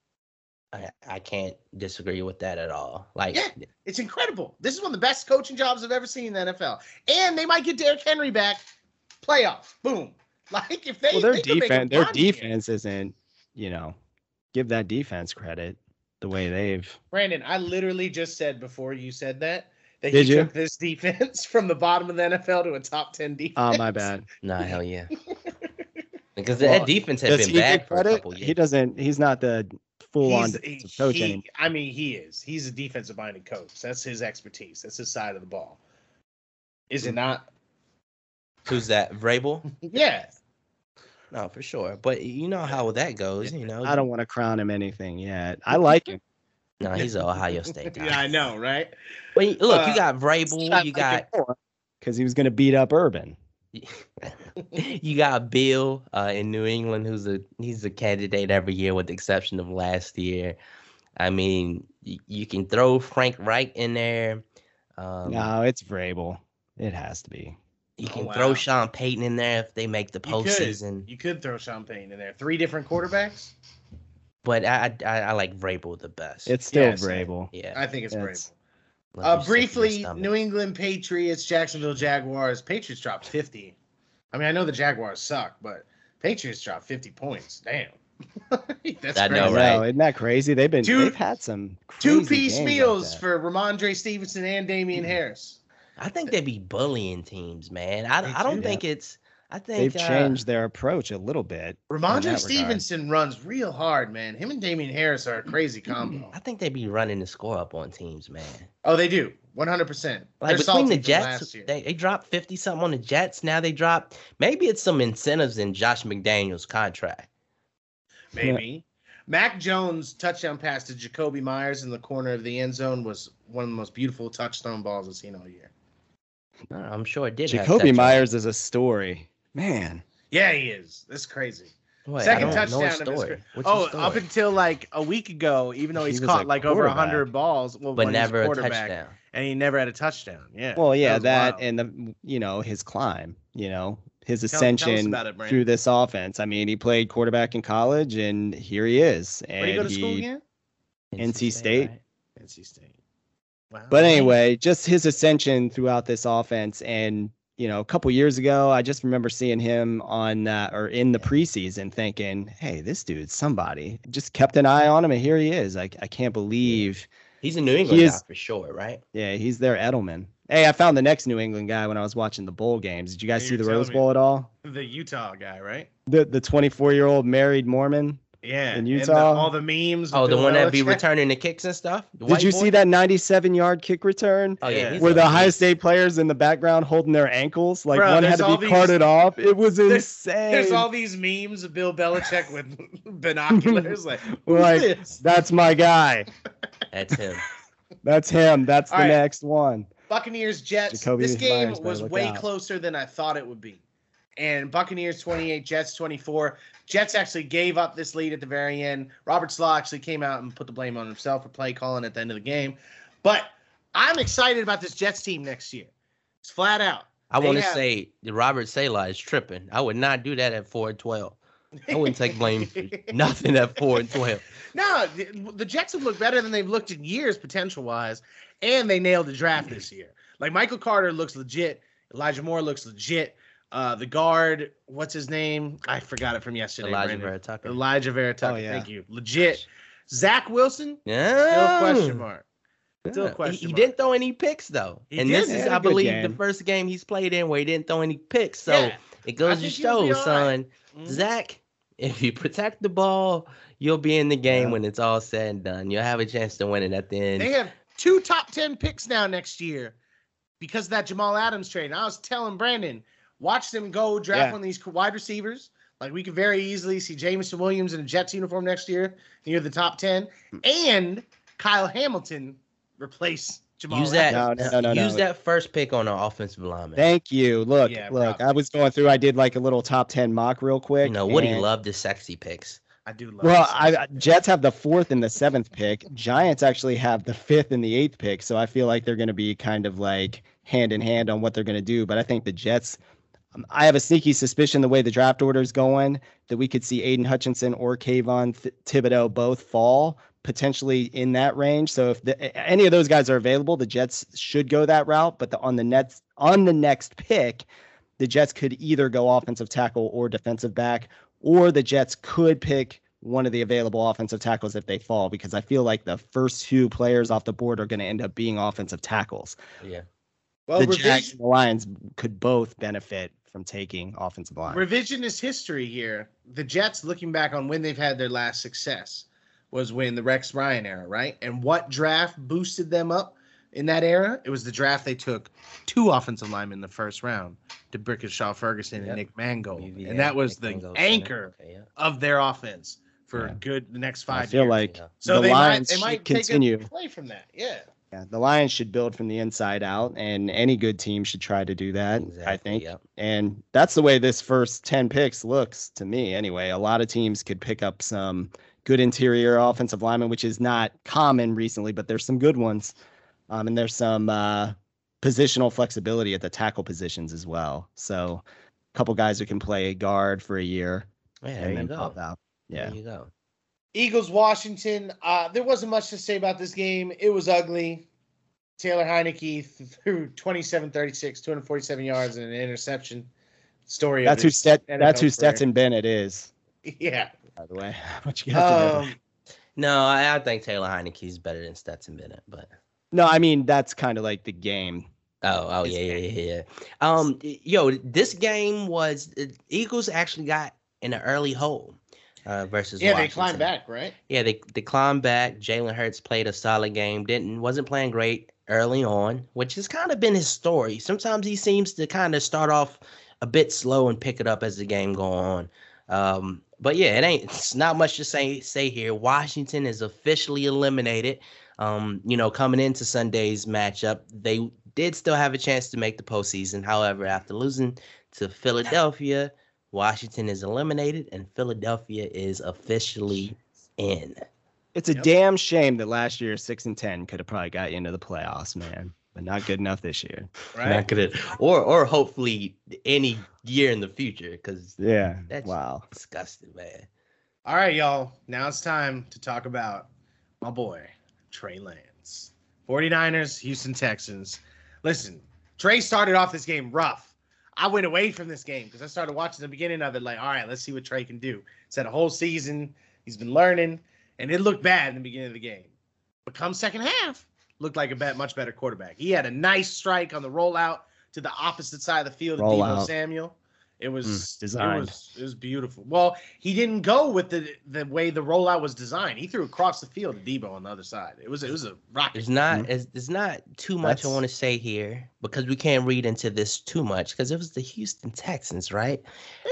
disagree with that at all. It's incredible. This is one of the best coaching jobs I've ever seen in the NFL, and they might get Derrick Henry back. Playoffs, boom. If they their defense isn't, give that defense credit the way they've. Brandon, I literally just said before you said that Did he you? took this defense from the bottom of the NFL to a top 10 defense. Oh, my bad. Nah, hell yeah. Because that defense has been bad for a couple years. He doesn't. He's not the full-on coach anymore. He is. He's a defensive-minded coach. That's his expertise. That's his side of the ball. Is it not? Who's that? Vrabel? Yeah. No, for sure. But you know how that goes. I don't want to crown him anything yet. I like him. No, he's an Ohio State guy. Yeah, I know, right? But look, you got Vrabel. You got because he was going to beat up Urban. You got Bill in New England, he's a candidate every year with the exception of last year. You can throw Frank Reich in there. No, it's Vrabel. It has to be. You can throw Sean Payton in there if they make the postseason. You could throw Sean Payton in there. 3 different quarterbacks. But I like Vrabel the best. It's still Vrabel. Yeah, I think it's Vrabel. Briefly, New England Patriots, Jacksonville Jaguars. Patriots dropped 50. I know the Jaguars suck, but Patriots dropped 50 points. Damn. That's I know, crazy. right? Isn't that crazy? They've had some crazy Two-piece games meals like that. for Ramondre Stevenson and Damian Harris. I think they be bullying teams, man. Me I don't too. think it's. I think They've changed their approach a little bit. in that Ramondre regard. Stevenson runs real hard, man. Him and Damian Harris are a crazy combo. I think they be running the score up on teams, man. Oh, they do. 100%. Like between the Jets, they dropped 50 something on the Jets. Now they dropped. Maybe it's some incentives in Josh McDaniels' contract. Maybe. Mac Jones' touchdown pass to Jacoby Myers in the corner of the end zone was one of the most beautiful touchdown balls I've seen all year. I'm sure it did. have Jacoby touchdowns. Myers is a story, man. Yeah, he is. That's crazy. Wait, Second I don't know his touchdown of his story. career. What's his story? Up until like a week ago, even though He he's was caught a like over quarterback. 100 balls, well, but when he's never a quarterback, touchdown. and he never had a touchdown. Yeah. Well, yeah, was that wild. and his climb, his Tell us ascension about it, Brandon. through this offense. I mean, he played quarterback in college, and here he is. Where do you go to school again? NC State. right? NC State. Wow. But anyway, just his ascension throughout this offense, and a couple years ago, I just remember seeing him on or in the preseason, thinking, "Hey, this dude's somebody." Just kept an eye on him, and here he is. I can't believe, He's a New England He guy is- for sure, right? yeah, he's their Edelman. Hey, I found the next New England guy when I was watching the bowl games. Did you guys Yeah, see the you're Rose telling me. Bowl at all? The Utah guy, right? The 24-year-old married Mormon. Yeah. In and Utah? all the memes. Oh, with the Bill one that be Belichick. returning the kicks and stuff. The Did white you boy? see that 97-yard kick return? Oh yeah, Yeah. he's Where a the Ohio beast. State players in the background holding their ankles, like Bro, one there's had to all be these- carted off. It was There's- insane. There's all these memes of Bill Belichick with binoculars. Like, who's Like, this? that's my guy. That's him. That's him. That's All the right. next one. Buccaneers Jets. Jacoby This game Myers, man, was look way out. closer than I thought it would be. And Buccaneers 28, Jets 24. Jets actually gave up this lead at the very end. Robert Slaw actually came out and put the blame on himself for play calling at the end of the game. But I'm excited about this Jets team next year. It's flat out. I They want to have- say that Robert Saleh is tripping. I would not do that at 4-12. I wouldn't take blame for nothing at 4-12. No, the Jets have looked better than they've looked in years, potential-wise, and they nailed the draft this year. Like, Michael Carter looks legit. Elijah Moore looks legit. The guard, what's his name? I forgot it from yesterday. Elijah Brandon. Vera Tucker. Elijah Vera Tucker. Oh, yeah. Thank you. Legit. Zach Wilson, still Yeah. a question mark. Still a Yeah. question He mark. didn't throw any picks though, He and did. this He is, had a I good believe, game. the first game he's played in where he didn't throw any picks. So Yeah. it I goes to think he'll be show, all right. son, Mhm. Zach, if you protect the ball, you'll be in the game Yeah. when it's all said and done. You'll have a chance to win it at the end. They have 2 top 10 picks now next year because of that Jamal Adams trade. And I was telling Brandon, watch them go draft Yeah. one of these wide receivers. Like, we could very easily see Jameson Williams in a Jets uniform next year near the top 10, and Kyle Hamilton replace Jamal Use Adams. that. No. Use that first pick on an offensive lineman. Thank you. Look. Yeah, I probably. was going through. I did like a little top 10 mock real quick. You know, Woody and- loved the sexy picks. I do love Well, this. Jets have the 4th and the 7th pick. Giants actually have the 5th and the 8th pick. So I feel like they're going to be kind of like hand in hand on what they're going to do. But I think the Jets, I have a sneaky suspicion the way the draft order is going that we could see Aiden Hutchinson or Kayvon Thibodeau both fall potentially in that range. So if any of those guys are available, the Jets should go that route. But on the next pick, the Jets could either go offensive tackle or defensive back, or the Jets could pick one of the available offensive tackles if they fall, because I feel like the first 2 players off the board are going to end up being offensive tackles. Yeah. Well, The Jags and the Lions could both benefit from taking offensive line. revisionist history here. The Jets, looking back on when they've had their last success, was when the Rex Ryan era, right? And what draft boosted them up in that era? It was the draft they took 2 offensive linemen in the first round, DeBrickashaw Ferguson Yep. and Nick Mangold. BVA, And that was Nick the Mangold, anchor center. Okay, yeah. of their offense for Yeah. the next I 5 feel years. like Yeah. So the they Lions might should continue. take a play from that. Yeah. Yeah, the Lions should build from the inside out, and any good team should try to do that, I Exactly, think. yep. And that's the way this first 10 picks looks to me anyway. A lot of teams could pick up some good interior offensive linemen, which is not common recently, but there's some good ones. And there's some positional flexibility at the tackle positions as well. So a couple guys who can play guard for a year Yeah, there and you then go. pop out. Yeah. There you go. Eagles, Washington. There wasn't much to say about this game. It was ugly. Taylor Heineke threw 27-36, 247 yards and an interception. story. That's of his That's NFL who career. Stetson Bennett is, Yeah. by the way. What you got to know? No, I think Taylor Heineke's better than Stetson Bennett, but No, I mean that's kind of like the game. oh It's yeah. Yo, this game was the Eagles actually got in an early hole versus Yeah, Washington. they climbed back, right? Yeah, they climbed back. Jalen Hurts played a solid game. Wasn't playing great early on, which has kind of been his story. Sometimes he seems to kind of start off a bit slow and pick it up as the game go on. But yeah, it's not much to say here. Washington is officially eliminated. Coming into Sunday's matchup, they did still have a chance to make the postseason. However, after losing to Philadelphia, Washington is eliminated and Philadelphia is officially in. It's a damn shame that last year 6-10 could have probably got you into the playoffs, man. But not good enough this year. Right. Not good. Or hopefully any year in the future, because Yeah. that's Wow. disgusting, man. All right, y'all. Now it's time to talk about my boy, Trey Lance. 49ers, Houston Texans. Listen, Trey started off this game rough. I went away from this game because I started watching the beginning of it like, all right, let's see what Trey can do. It's had a whole season. He's been learning, and it looked bad in the beginning of the game. But come second half, looked like a much better quarterback. He had a nice strike on the rollout to the opposite side of the field of Deebo Samuel. It was designed. It was beautiful. Well, he didn't go with the way the rollout was designed. He threw across the field to Deebo on the other side. It was a rocket. There's not too much I want to say here because we can't read into this too much because it was the Houston Texans, right?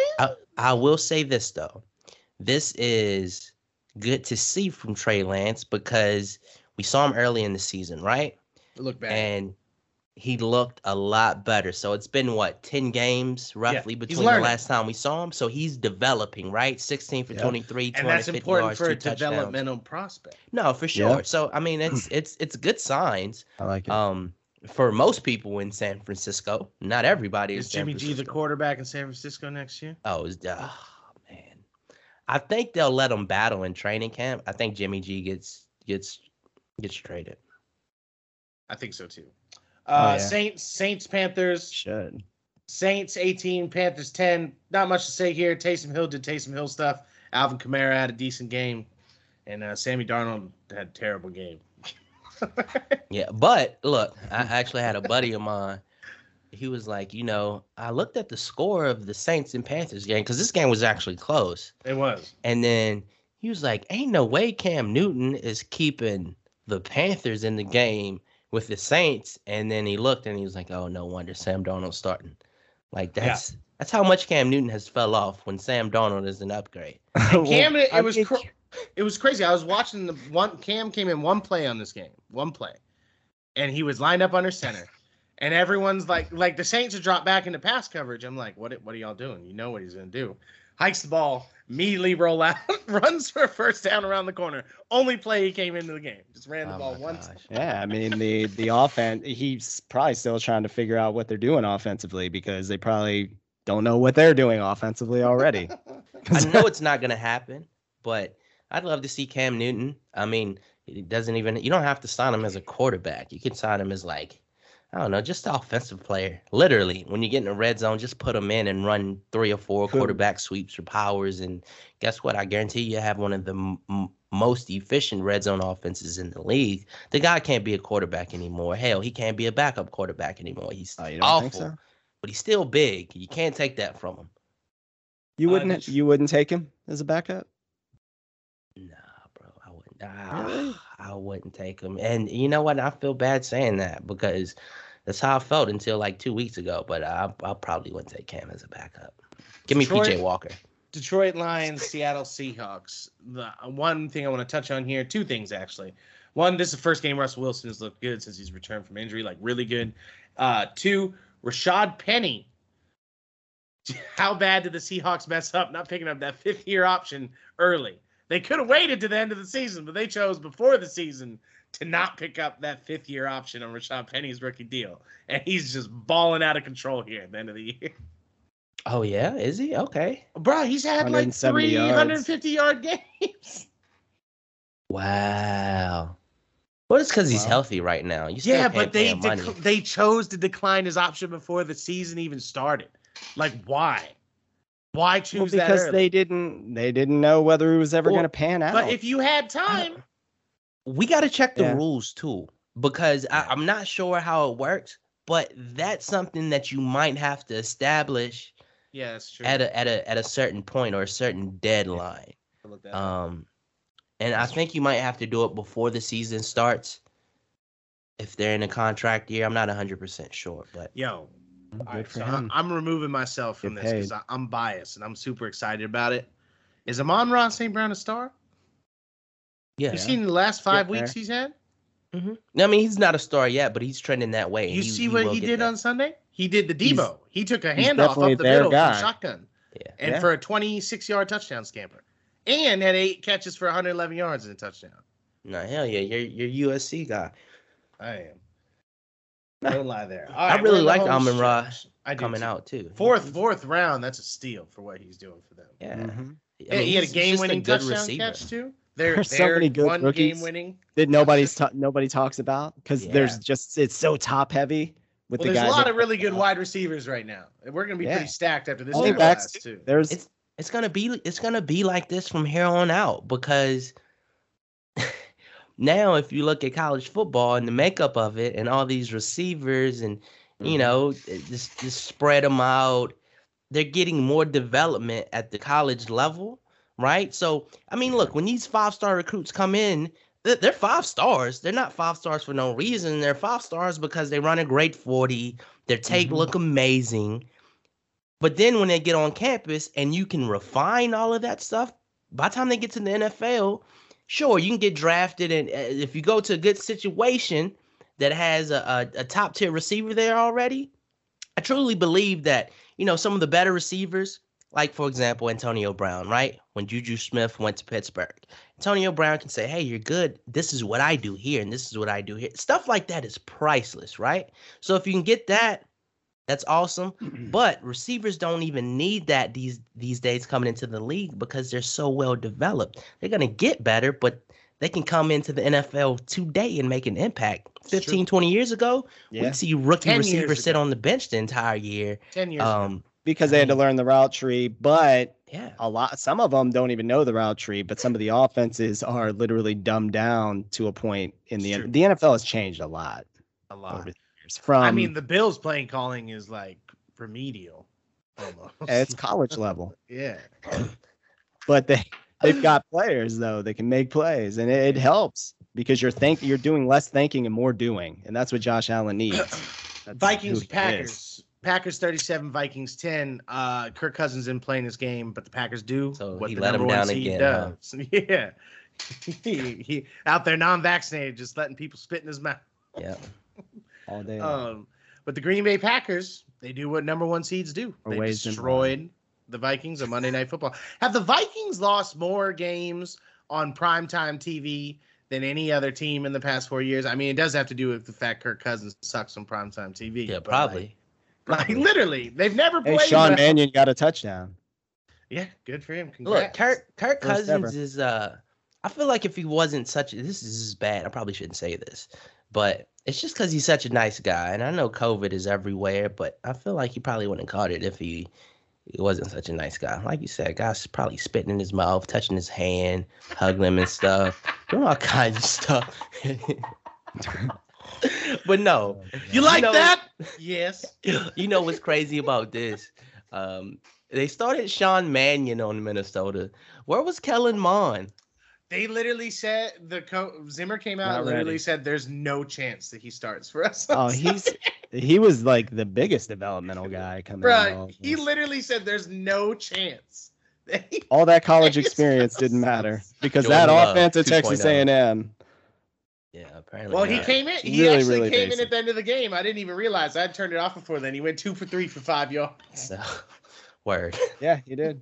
I will say this though. This is good to see from Trey Lance because we saw him early in the season, right? It looked bad. And he looked a lot better. So it's been 10 games roughly between the last time we saw him. So he's developing, right? 16 for 23, and that's important yards, for a 2 touchdowns. developmental prospect. No, for sure. Yeah. So I mean, it's good signs. I like it. For most people in San Francisco, not everybody Is in San Jimmy G the Francisco. quarterback in San Francisco next year? Man. I think they'll let him battle in training camp. I think Jimmy G gets traded. I think so too. Yeah. Saints, Panthers. Should. Saints 18, Panthers 10. Not much to say here. Taysom Hill did Taysom Hill stuff. Alvin Kamara had a decent game. And Sammy Darnold had a terrible game. Yeah, but look, I actually had a buddy of mine. He was like, I looked at the score of the Saints and Panthers game because this game was actually close. It was. And then he was like, ain't no way Cam Newton is keeping the Panthers in the game with the Saints. And then he looked and he was like, oh, no wonder Sam Darnold's starting. Like, that's how much Cam Newton has fell off when Sam Darnold is an upgrade. Cam, it was crazy. I was watching Cam came in one play on this game, and he was lined up under center, and everyone's like the Saints are dropped back into pass coverage. I'm like, what are y'all doing? You know what he's gonna do? Hikes the ball, immediately roll out, runs for a first down around the corner. Only play he came into the game. Just ran the ball once. Yeah, I mean the offense. He's probably still trying to figure out what they're doing offensively because they probably don't know what they're doing offensively already. I know it's not gonna happen, but I'd love to see Cam Newton. I mean, you don't have to sign him as a quarterback. You can sign him as just an offensive player. Literally, when you get in the red zone, just put him in and run 3 or 4 quarterback sweeps or powers. And guess what? I guarantee you have one of the most efficient red zone offenses in the league. The guy can't be a quarterback anymore. Hell, he can't be a backup quarterback anymore. He's You don't awful, think so? but he's still big. You can't take that from him. You wouldn't take him as a backup? Nah, bro, I wouldn't. I wouldn't take him. And you know what? I feel bad saying that because that's how I felt until 2 weeks ago. But I probably wouldn't take Cam as a backup. Give me PJ Walker. Detroit Lions, Seattle Seahawks. The one thing I want to touch on here, 2 things actually. One, this is the first game Russell Wilson has looked good since he's returned from injury, really good. 2, Rashad Penny. How bad did the Seahawks mess up not picking up that 5th-year option early? They could have waited to the end of the season, but they chose before the season to not pick up that 5th-year option on Rashad Penny's rookie deal. And he's just balling out of control here at the end of the year. Oh, yeah? Is he? Okay. Bro, he's had 170 350-yard games. Wow. Well, it's because he's healthy right now. You still can't but pay him money. they chose to decline his option before the season even started. Like, why? Why Well, choose that because early? they didn't know whether it was ever Well, going to pan out. But if you had time, We got to check the Yeah. rules too, because I'm not sure how it works, but that's something that you might have to establish yeah, that's true. at a certain point or a certain deadline. Look that up. And I think you might have to do it before the season starts. If they're in a contract year, I'm not 100% sure, but Yo, all Good right, for so him. I'm removing myself from Get this because paid. I'm biased and I'm super excited about it. Is Amon-Ra St. Brown a star? yeah. You seen the last 5 Get there. weeks he's had? I mean, he's not a star yet, but he's trending that way. You see what will he get did there. on Sunday? He did the He's- Debo. He took a he's handoff definitely up the their middle guy. from shotgun. Yeah. And Yeah. for a 26-yard touchdown scamper. And had 8 catches for 111 yards and a touchdown. No, hell yeah, you're USC guy I am. Don't lie there. All I right, really we're in the like home Amon-Ra stretch. I do coming too. out too. Fourth round, that's a steal for what he's doing for them. Yeah. Mhm. I mean, he had a he's just game-winning good touchdown receiver. catch too. There's so many good one rookies game-winning. that nobody talks about because there's just it's so top heavy with Well, the there's guys. a lot that- of really good wide receivers right now. And we're going to be Yeah. pretty stacked after this Only next backs class too. There's It's gonna be like this from here on out because now if you look at college football and the makeup of it and all these receivers and you know just spread them out, they're getting more development at the college level, right? So I mean, look, when these 5-star recruits come in, they're 5 stars. They're not 5 stars for no reason. They're 5 stars because they run a great 40. Their tape look amazing. But then when they get on campus and you can refine all of that stuff, by the time they get to the NFL, sure, you can get drafted. And if you go to a good situation that has a top tier receiver there already, I truly believe that, you know, some of the better receivers, like, for example, Antonio Brown, right? When Juju Smith went to Pittsburgh, Antonio Brown can say, hey, you're good. This is what I do here. And this is what I do here. Stuff like that is priceless, right? So if you can get that, that's awesome. But receivers don't even need that these days coming into the league because they're so well developed. They're going to get better, but they can come into the NFL today and make an impact. 15, 20 years ago, we'd see rookie 10 years receivers sit ago. on the bench the entire year. 10 years ago. because they had to learn the route tree, but Yeah. some of them don't even know the route tree, but some of the offenses are literally dumbed down to a point in the It's true. the NFL has changed a lot A over lot. the years. From I mean, the Bills playing calling is like remedial. Almost. it's college level, Yeah. but they've got players though that can make plays, and it helps because you're doing less thinking and more doing, and that's what Josh Allen needs. That's Vikings, who he is. Packers. Packers 37, Vikings 10. Kirk Cousins didn't play in this game, but the Packers do. So what he the let him number one down seed again, does. Yeah. he out there non-vaccinated, just letting people spit in his mouth. Yeah. all day long. But the Green Bay Packers, they do what number one seeds do. They Always been destroyed the Vikings on Monday Night Football. Have the Vikings lost more games on primetime TV than any other team in the past 4 years? I mean, it does have to do with the fact Kirk Cousins sucks on primetime TV. Yeah, but, probably. Like literally, they've never Hey, played. Sean well. Mannion got a touchdown. Yeah, good for him. Look, Congrats. Kirk First Cousins ever. is I feel like if he wasn't such this is bad, I probably shouldn't say this, but it's just because he's such a nice guy. And I know COVID is everywhere, but I feel like he probably wouldn't have caught it if he wasn't such a nice guy. Like you said, guys probably spitting in his mouth, touching his hand, hugging him and stuff, doing all kinds of stuff. But no, You like know- that? Yes. you know what's crazy about this? They started Sean Mannion on Minnesota. Where was Kellen Mond? They literally said Zimmer came out Not and literally ready. said there's no chance that he starts for us. Oh, he was like the biggest developmental guy coming Right. out. He literally said there's no chance. All that college experience didn't matter because Jordan that Love offense at Texas 2.0. A&M. Yeah, apparently. Well, he not. came in. He Really, actually really came in basic. at the end of the game. I didn't even realize. I had turned it off before then. He went 2 for 3 for 5 yards. So, word. Yeah, he did.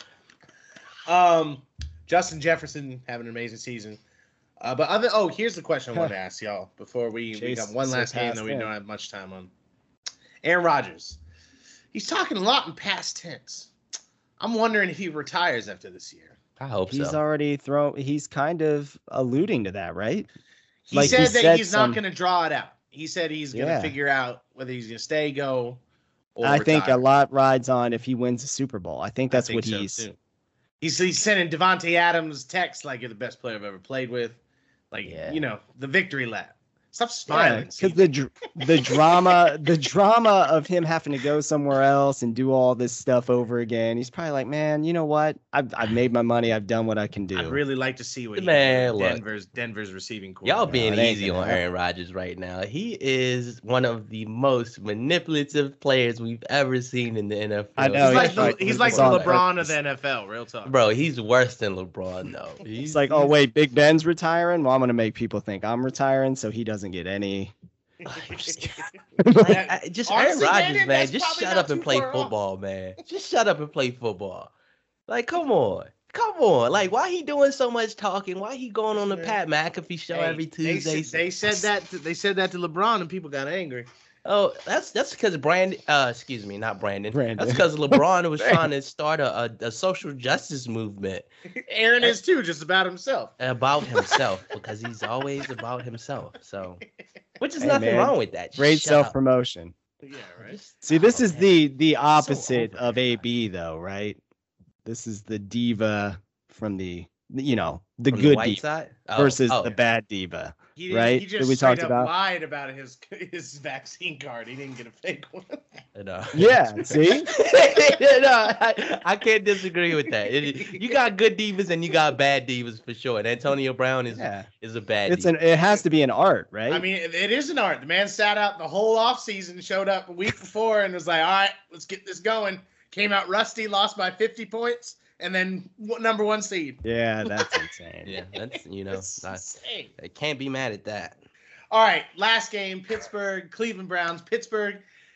Justin Jefferson having an amazing season. Here's the question I wanted to ask y'all before we Chase got one last game that surpassed we him. don't have much time on. Aaron Rodgers. He's talking a lot in past tense. I'm wondering if he retires after this year. I hope He's so. already he's kind of alluding to that, right? He Like, said he that said he's some- not going to draw it out. He said he's going to Yeah. figure out whether he's going to stay, go, or I think a retire. lot rides on if he wins the Super Bowl. I think that's I think what so, he's. too. He's sending Devontae Adams texts like you're the best player I've ever played with. Like, Yeah. the victory lap. Stop Yeah, smiling. because the drama of him having to go somewhere else and do all this stuff over again. He's probably like, man, you know what? I've made my money. I've done what I can do. I'd really like to see what he Man, can do look. with Denver's receiving core. Y'all being it ain't easy gonna on happen. Aaron Rodgers right now. He is one of the most manipulative players we've ever seen in the NFL. I know, He's like like, he's like the on LeBron of purpose. the NFL. Real talk. Bro, he's worse than LeBron though. He's like, oh wait, Big Ben's retiring. Well, I'm gonna make people think I'm retiring, so he doesn't get any. I'm just kidding. Like, just Aaron Honestly, Rodgers, Brandon, man. that's Just probably shut not up and too play far off. football, man. Just shut up and play football. Like, come on. Come on. Like, why he doing so much talking? Why he going on the Pat McAfee show Hey, every Tuesday? They said that. They said that to LeBron, and people got angry. Oh, that's because Brandon. Excuse me, not Brandon. Brandon. That's because LeBron was trying to start a social justice movement Aaron is too, just about himself. about himself because he's always about himself. So, which is Hey, nothing man. wrong with that. Great Just shut up. self promotion. Yeah, right. Just- See, this oh, is man. the opposite over of it, AB though, right? This is the diva from the the From good white diva side versus oh. the bad diva. He Right? He That just we straight talked up about? lied about his vaccine card. He didn't get a fake one. No. Yeah, see? No, I can't disagree with that. You got good divas and you got bad divas for sure. And Antonio Brown is Yeah. a bad It's diva. it has to be an art, right? I mean, it is an art. The man sat out the whole offseason, showed up a week before, and was like, "All right, let's get this going." Came out rusty, lost by 50 points, and then number one seed. yeah, that's insane. Yeah, that's It's insane. I can't be mad at that. All right, last game, Pittsburgh, Cleveland Browns. Pittsburgh,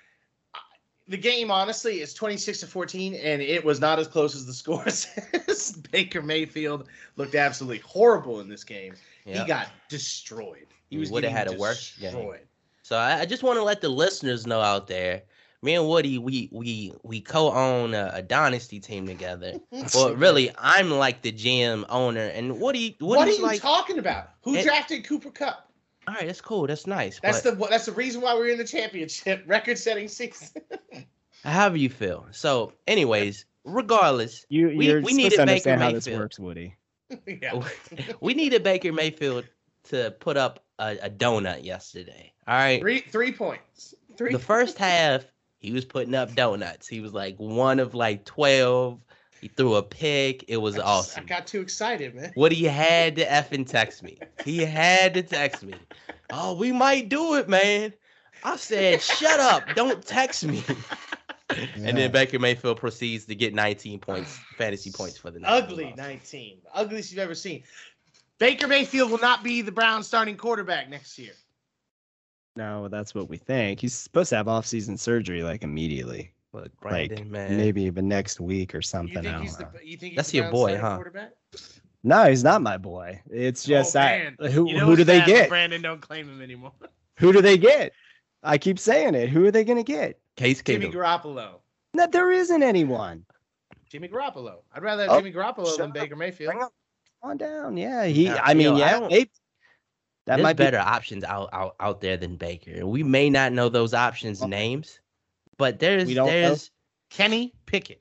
the game, honestly, is 26-14, and it was not as close as the score says. Baker Mayfield looked absolutely horrible in this game. Yeah. He got destroyed. He He was would've getting had a worse game. destroyed. So I just want to let the listeners know out there. Me and Woody, we co-own a dynasty team together. Well, really, I'm like the GM owner, and Woody's What are you like, talking about? Who It- drafted Cooper Kupp? all right, that's cool, that's nice. That's but the reason why we're in the championship, record-setting season. however you feel. So, anyways, regardless, You're we supposed needed to understand Baker how this Mayfield. works, Woody. Yeah. we needed Baker Mayfield to put up a donut yesterday. All right. 3 points. The first half, he was putting up donuts. He was like one of like 12. He threw a pick. It was I awesome. got too excited, man. Woody had to effing text me. He had to text me. Oh, we might do it, man. I said, shut up. Don't text me. And then Baker Mayfield proceeds to get 19 points, fantasy points for the night. Ugly 19. Ugliest you've ever seen. Baker Mayfield will not be the Browns starting quarterback next year. No, that's what we think. He's supposed to have off-season surgery like immediately, Look, Brandon, like man. maybe even next week or You something. I think don't he's know. the That's the your Browns boy, starting huh? quarterback? No, he's not my boy. It's just man. who You know who do it's they bad when get? Brandon don't claim him anymore. Who do they get? I keep saying it. Who are they going to get? Case Jimmy Keenum. Garoppolo. No, there isn't anyone. Jimmy Garoppolo. I'd rather have Oh, Jimmy Garoppolo shut than up. Baker Mayfield. Bring him on down. Yeah, Nah, I mean, yo, I yeah, don't- maybe. That There's might be better options out there than Baker. We may not know those options Okay. names, but there's We don't know. Kenny Pickett.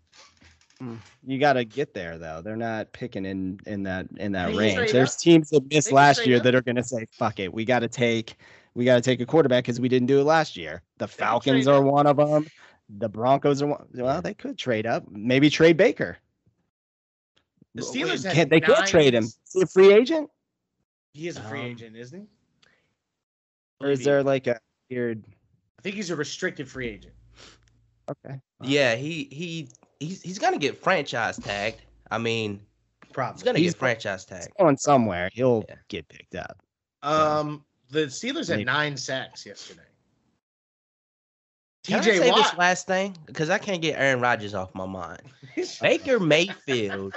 You got to get there though. They're not picking in that They can range. trade There's up. teams that missed They can last trade year up. that are going to say, "Fuck it, we got to take a quarterback because we didn't do it last year." The can Falcons trade are up. one of them. The Broncos are one. Well, they could trade up. Maybe trade Baker. The Steelers had Can't they can't 9 trade him? Is he a free agent, He is a free Um, agent, isn't he? or is there like a weird? I think he's a restricted free agent. Okay. yeah, he's gonna get franchise tagged. I mean, he's Probably. gonna He's- get franchise tagged. Going somewhere, he'll Yeah. get picked up. The Steelers had Maybe. 9 sacks yesterday. Can I TJ say this Watt. last thing? Because I can't get Aaron Rodgers off my mind. Baker Mayfield,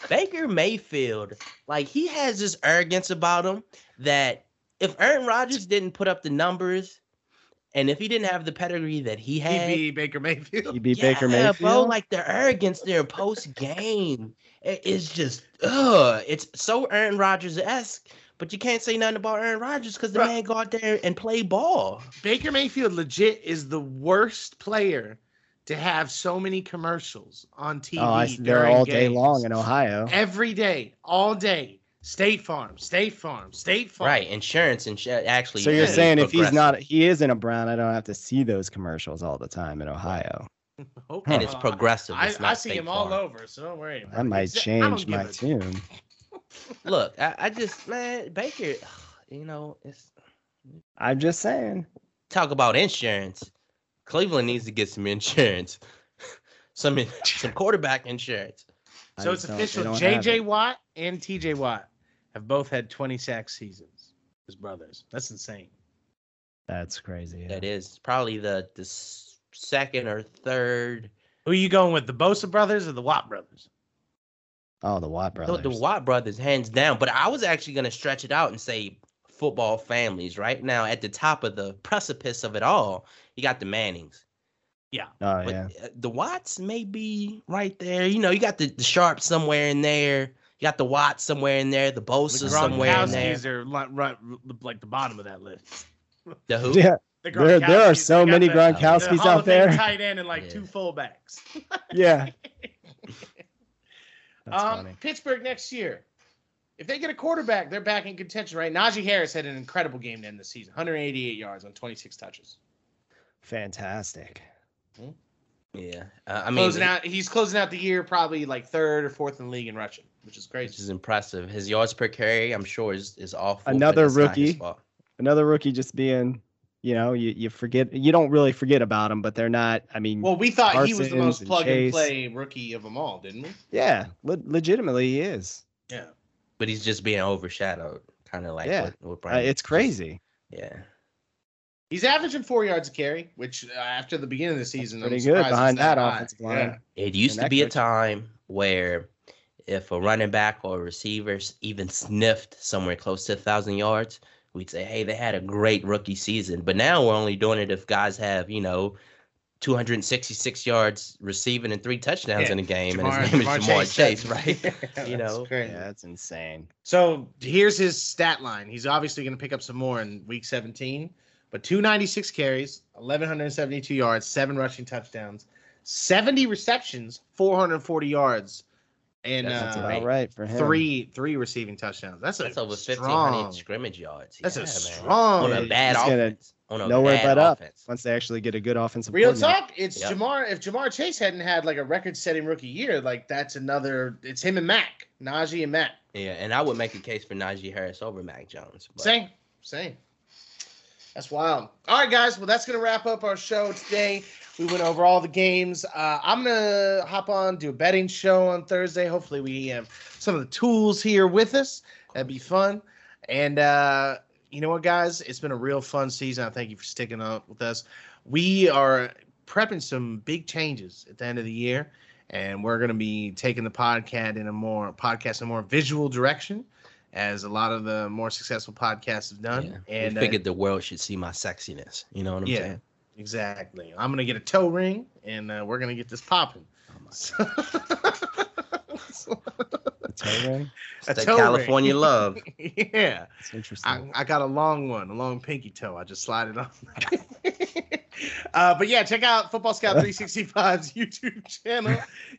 like he has this arrogance about him that if Aaron Rodgers didn't put up the numbers, and if he didn't have the pedigree that he had, He'd be Baker Mayfield. He'd be Baker Mayfield. bro, like the arrogance there post game, it's just it's so Aaron Rodgers-esque. But you can't say nothing about Aaron Rodgers because the Bro. man go out there and play ball. Baker Mayfield legit is the worst player to have so many commercials on TV. They're during all day games. long in Ohio. Every day, all day. State Farm, State Farm, State Farm. Right, insurance actually. So you're is saying if progressive. he isn't a Brown, I don't have to see those commercials all the time in Ohio. Okay. And it's progressive. It's I not see State him all Farm. over, so don't worry about That it. might I don't change give my a- tune. Look, I just, man, Baker, it's I'm just saying. talk about insurance. Cleveland needs to get some insurance, some quarterback insurance. I So it's just don't- they official. don't have J.J. it. Watt and T.J. Watt have both had 20 sack seasons. His brothers. That's insane. That's crazy. Yeah. That is probably the second or third. Who are you going with, the Bosa brothers or the Watt brothers? Oh, the Watt brothers. The Watt brothers, hands down. But I was actually going to stretch it out and say football families. Right now, at the top of the precipice of it all, you got the Mannings. Yeah. Oh, But yeah. the Watts may be right there. You got the Sharp somewhere in there. You got the Watts somewhere in there. The The Bosa somewhere in there. Gronkowskis are like the bottom of that list. The who? Yeah. The There are Gronkowskis, so they got many the Gronkowskis Hall out of Fame there. tight end and like Yeah. 2 fullbacks. Yeah. That's funny. Pittsburgh next year. If they get a quarterback, they're back in contention, right? Najee Harris had an incredible game to end the season. 188 yards on 26 touches. Fantastic. Yeah. I mean, He's closing out the year probably like 3rd or 4th in the league in rushing, which is which crazy. is impressive. His yards per carry, I'm sure, is awful. but Another it's not his rookie. fault. Another rookie just being, you forget, you don't really forget about them, but they're not, I mean, Well, we thought he was the Parsons most and plug Chase. and play rookie of them all, didn't we? yeah, legitimately he is. Yeah. But he's just being overshadowed, kind of like Yeah. what Brian. It's crazy. Yeah. He's averaging 4 yards a carry, which after the beginning of the season, Pretty I'm good surprised behind it's that that high. offensive line. It used And to that be a coach- time where if a running back or a receiver even sniffed somewhere close to 1,000 yards, we'd say, hey, they had a great rookie season. But now we're only doing it if guys have, 266 yards receiving and 3 touchdowns in a game, and his name is Jamar Chase, right? That's You know? crazy. Yeah, that's insane. So here's his stat line. He's obviously going to pick up some more in week 17, but 296 carries, 1,172 yards, 7 rushing touchdowns, 70 receptions, 440 yards, and That's That's about right for him. three receiving touchdowns. That's That's over strong. 1,500 scrimmage yards. That's a man. strong. On a bad He's gonna offense. On a Nowhere bad but up offense. once they actually get a good offensive Real coordinator. talk, it's Yep. Jamar. If Jamar Chase hadn't had like a record-setting rookie year, like that's another. It's him and Mac, Najee and Mac. Yeah, and I would make a case for Najee Harris over Mac Jones. But Same. That's wild. All right, guys. Well, that's gonna wrap up our show today. We went over all the games. I'm gonna hop on, do a betting show on Thursday. Hopefully, we have some of the tools here with us. That'd be fun. And you know what, guys? It's been a real fun season. I thank you for sticking up with us. We are prepping some big changes at the end of the year, and we're gonna be taking the podcast in a more visual direction, as a lot of the more successful podcasts have done. Yeah, And we figured the world should see my sexiness. You know what I'm yeah. saying? Exactly. I'm gonna get a toe ring, and we're gonna get this popping. A toe ring? It's A the toe ring. California love. Yeah, It's interesting. I got a long one, a long pinky toe. I just slide it on. But yeah, check out Football Scout 365's YouTube channel.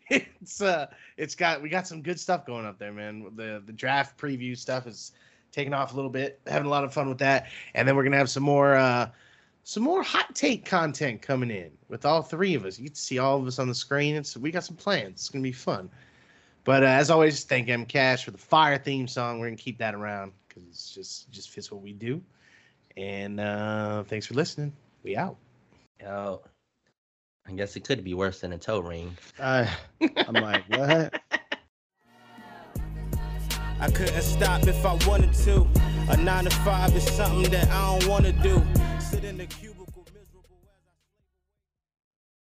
We got some good stuff going up there, man. The draft preview stuff is taking off a little bit. Having a lot of fun with that, and then we're gonna have some more hot take content coming in with all 3 of us. You get to see all of us on the screen. We got some plans. It's gonna be fun. But as always, thank M Cash for the fire theme song. We're gonna keep that around because it's just fits what we do. And thanks for listening. We out. Yo, I guess it could be worse than a toe ring. I'm like, what? I couldn't stop if I wanted to. A 9 to 5 is something that I don't want to do. Sit in the cubicle.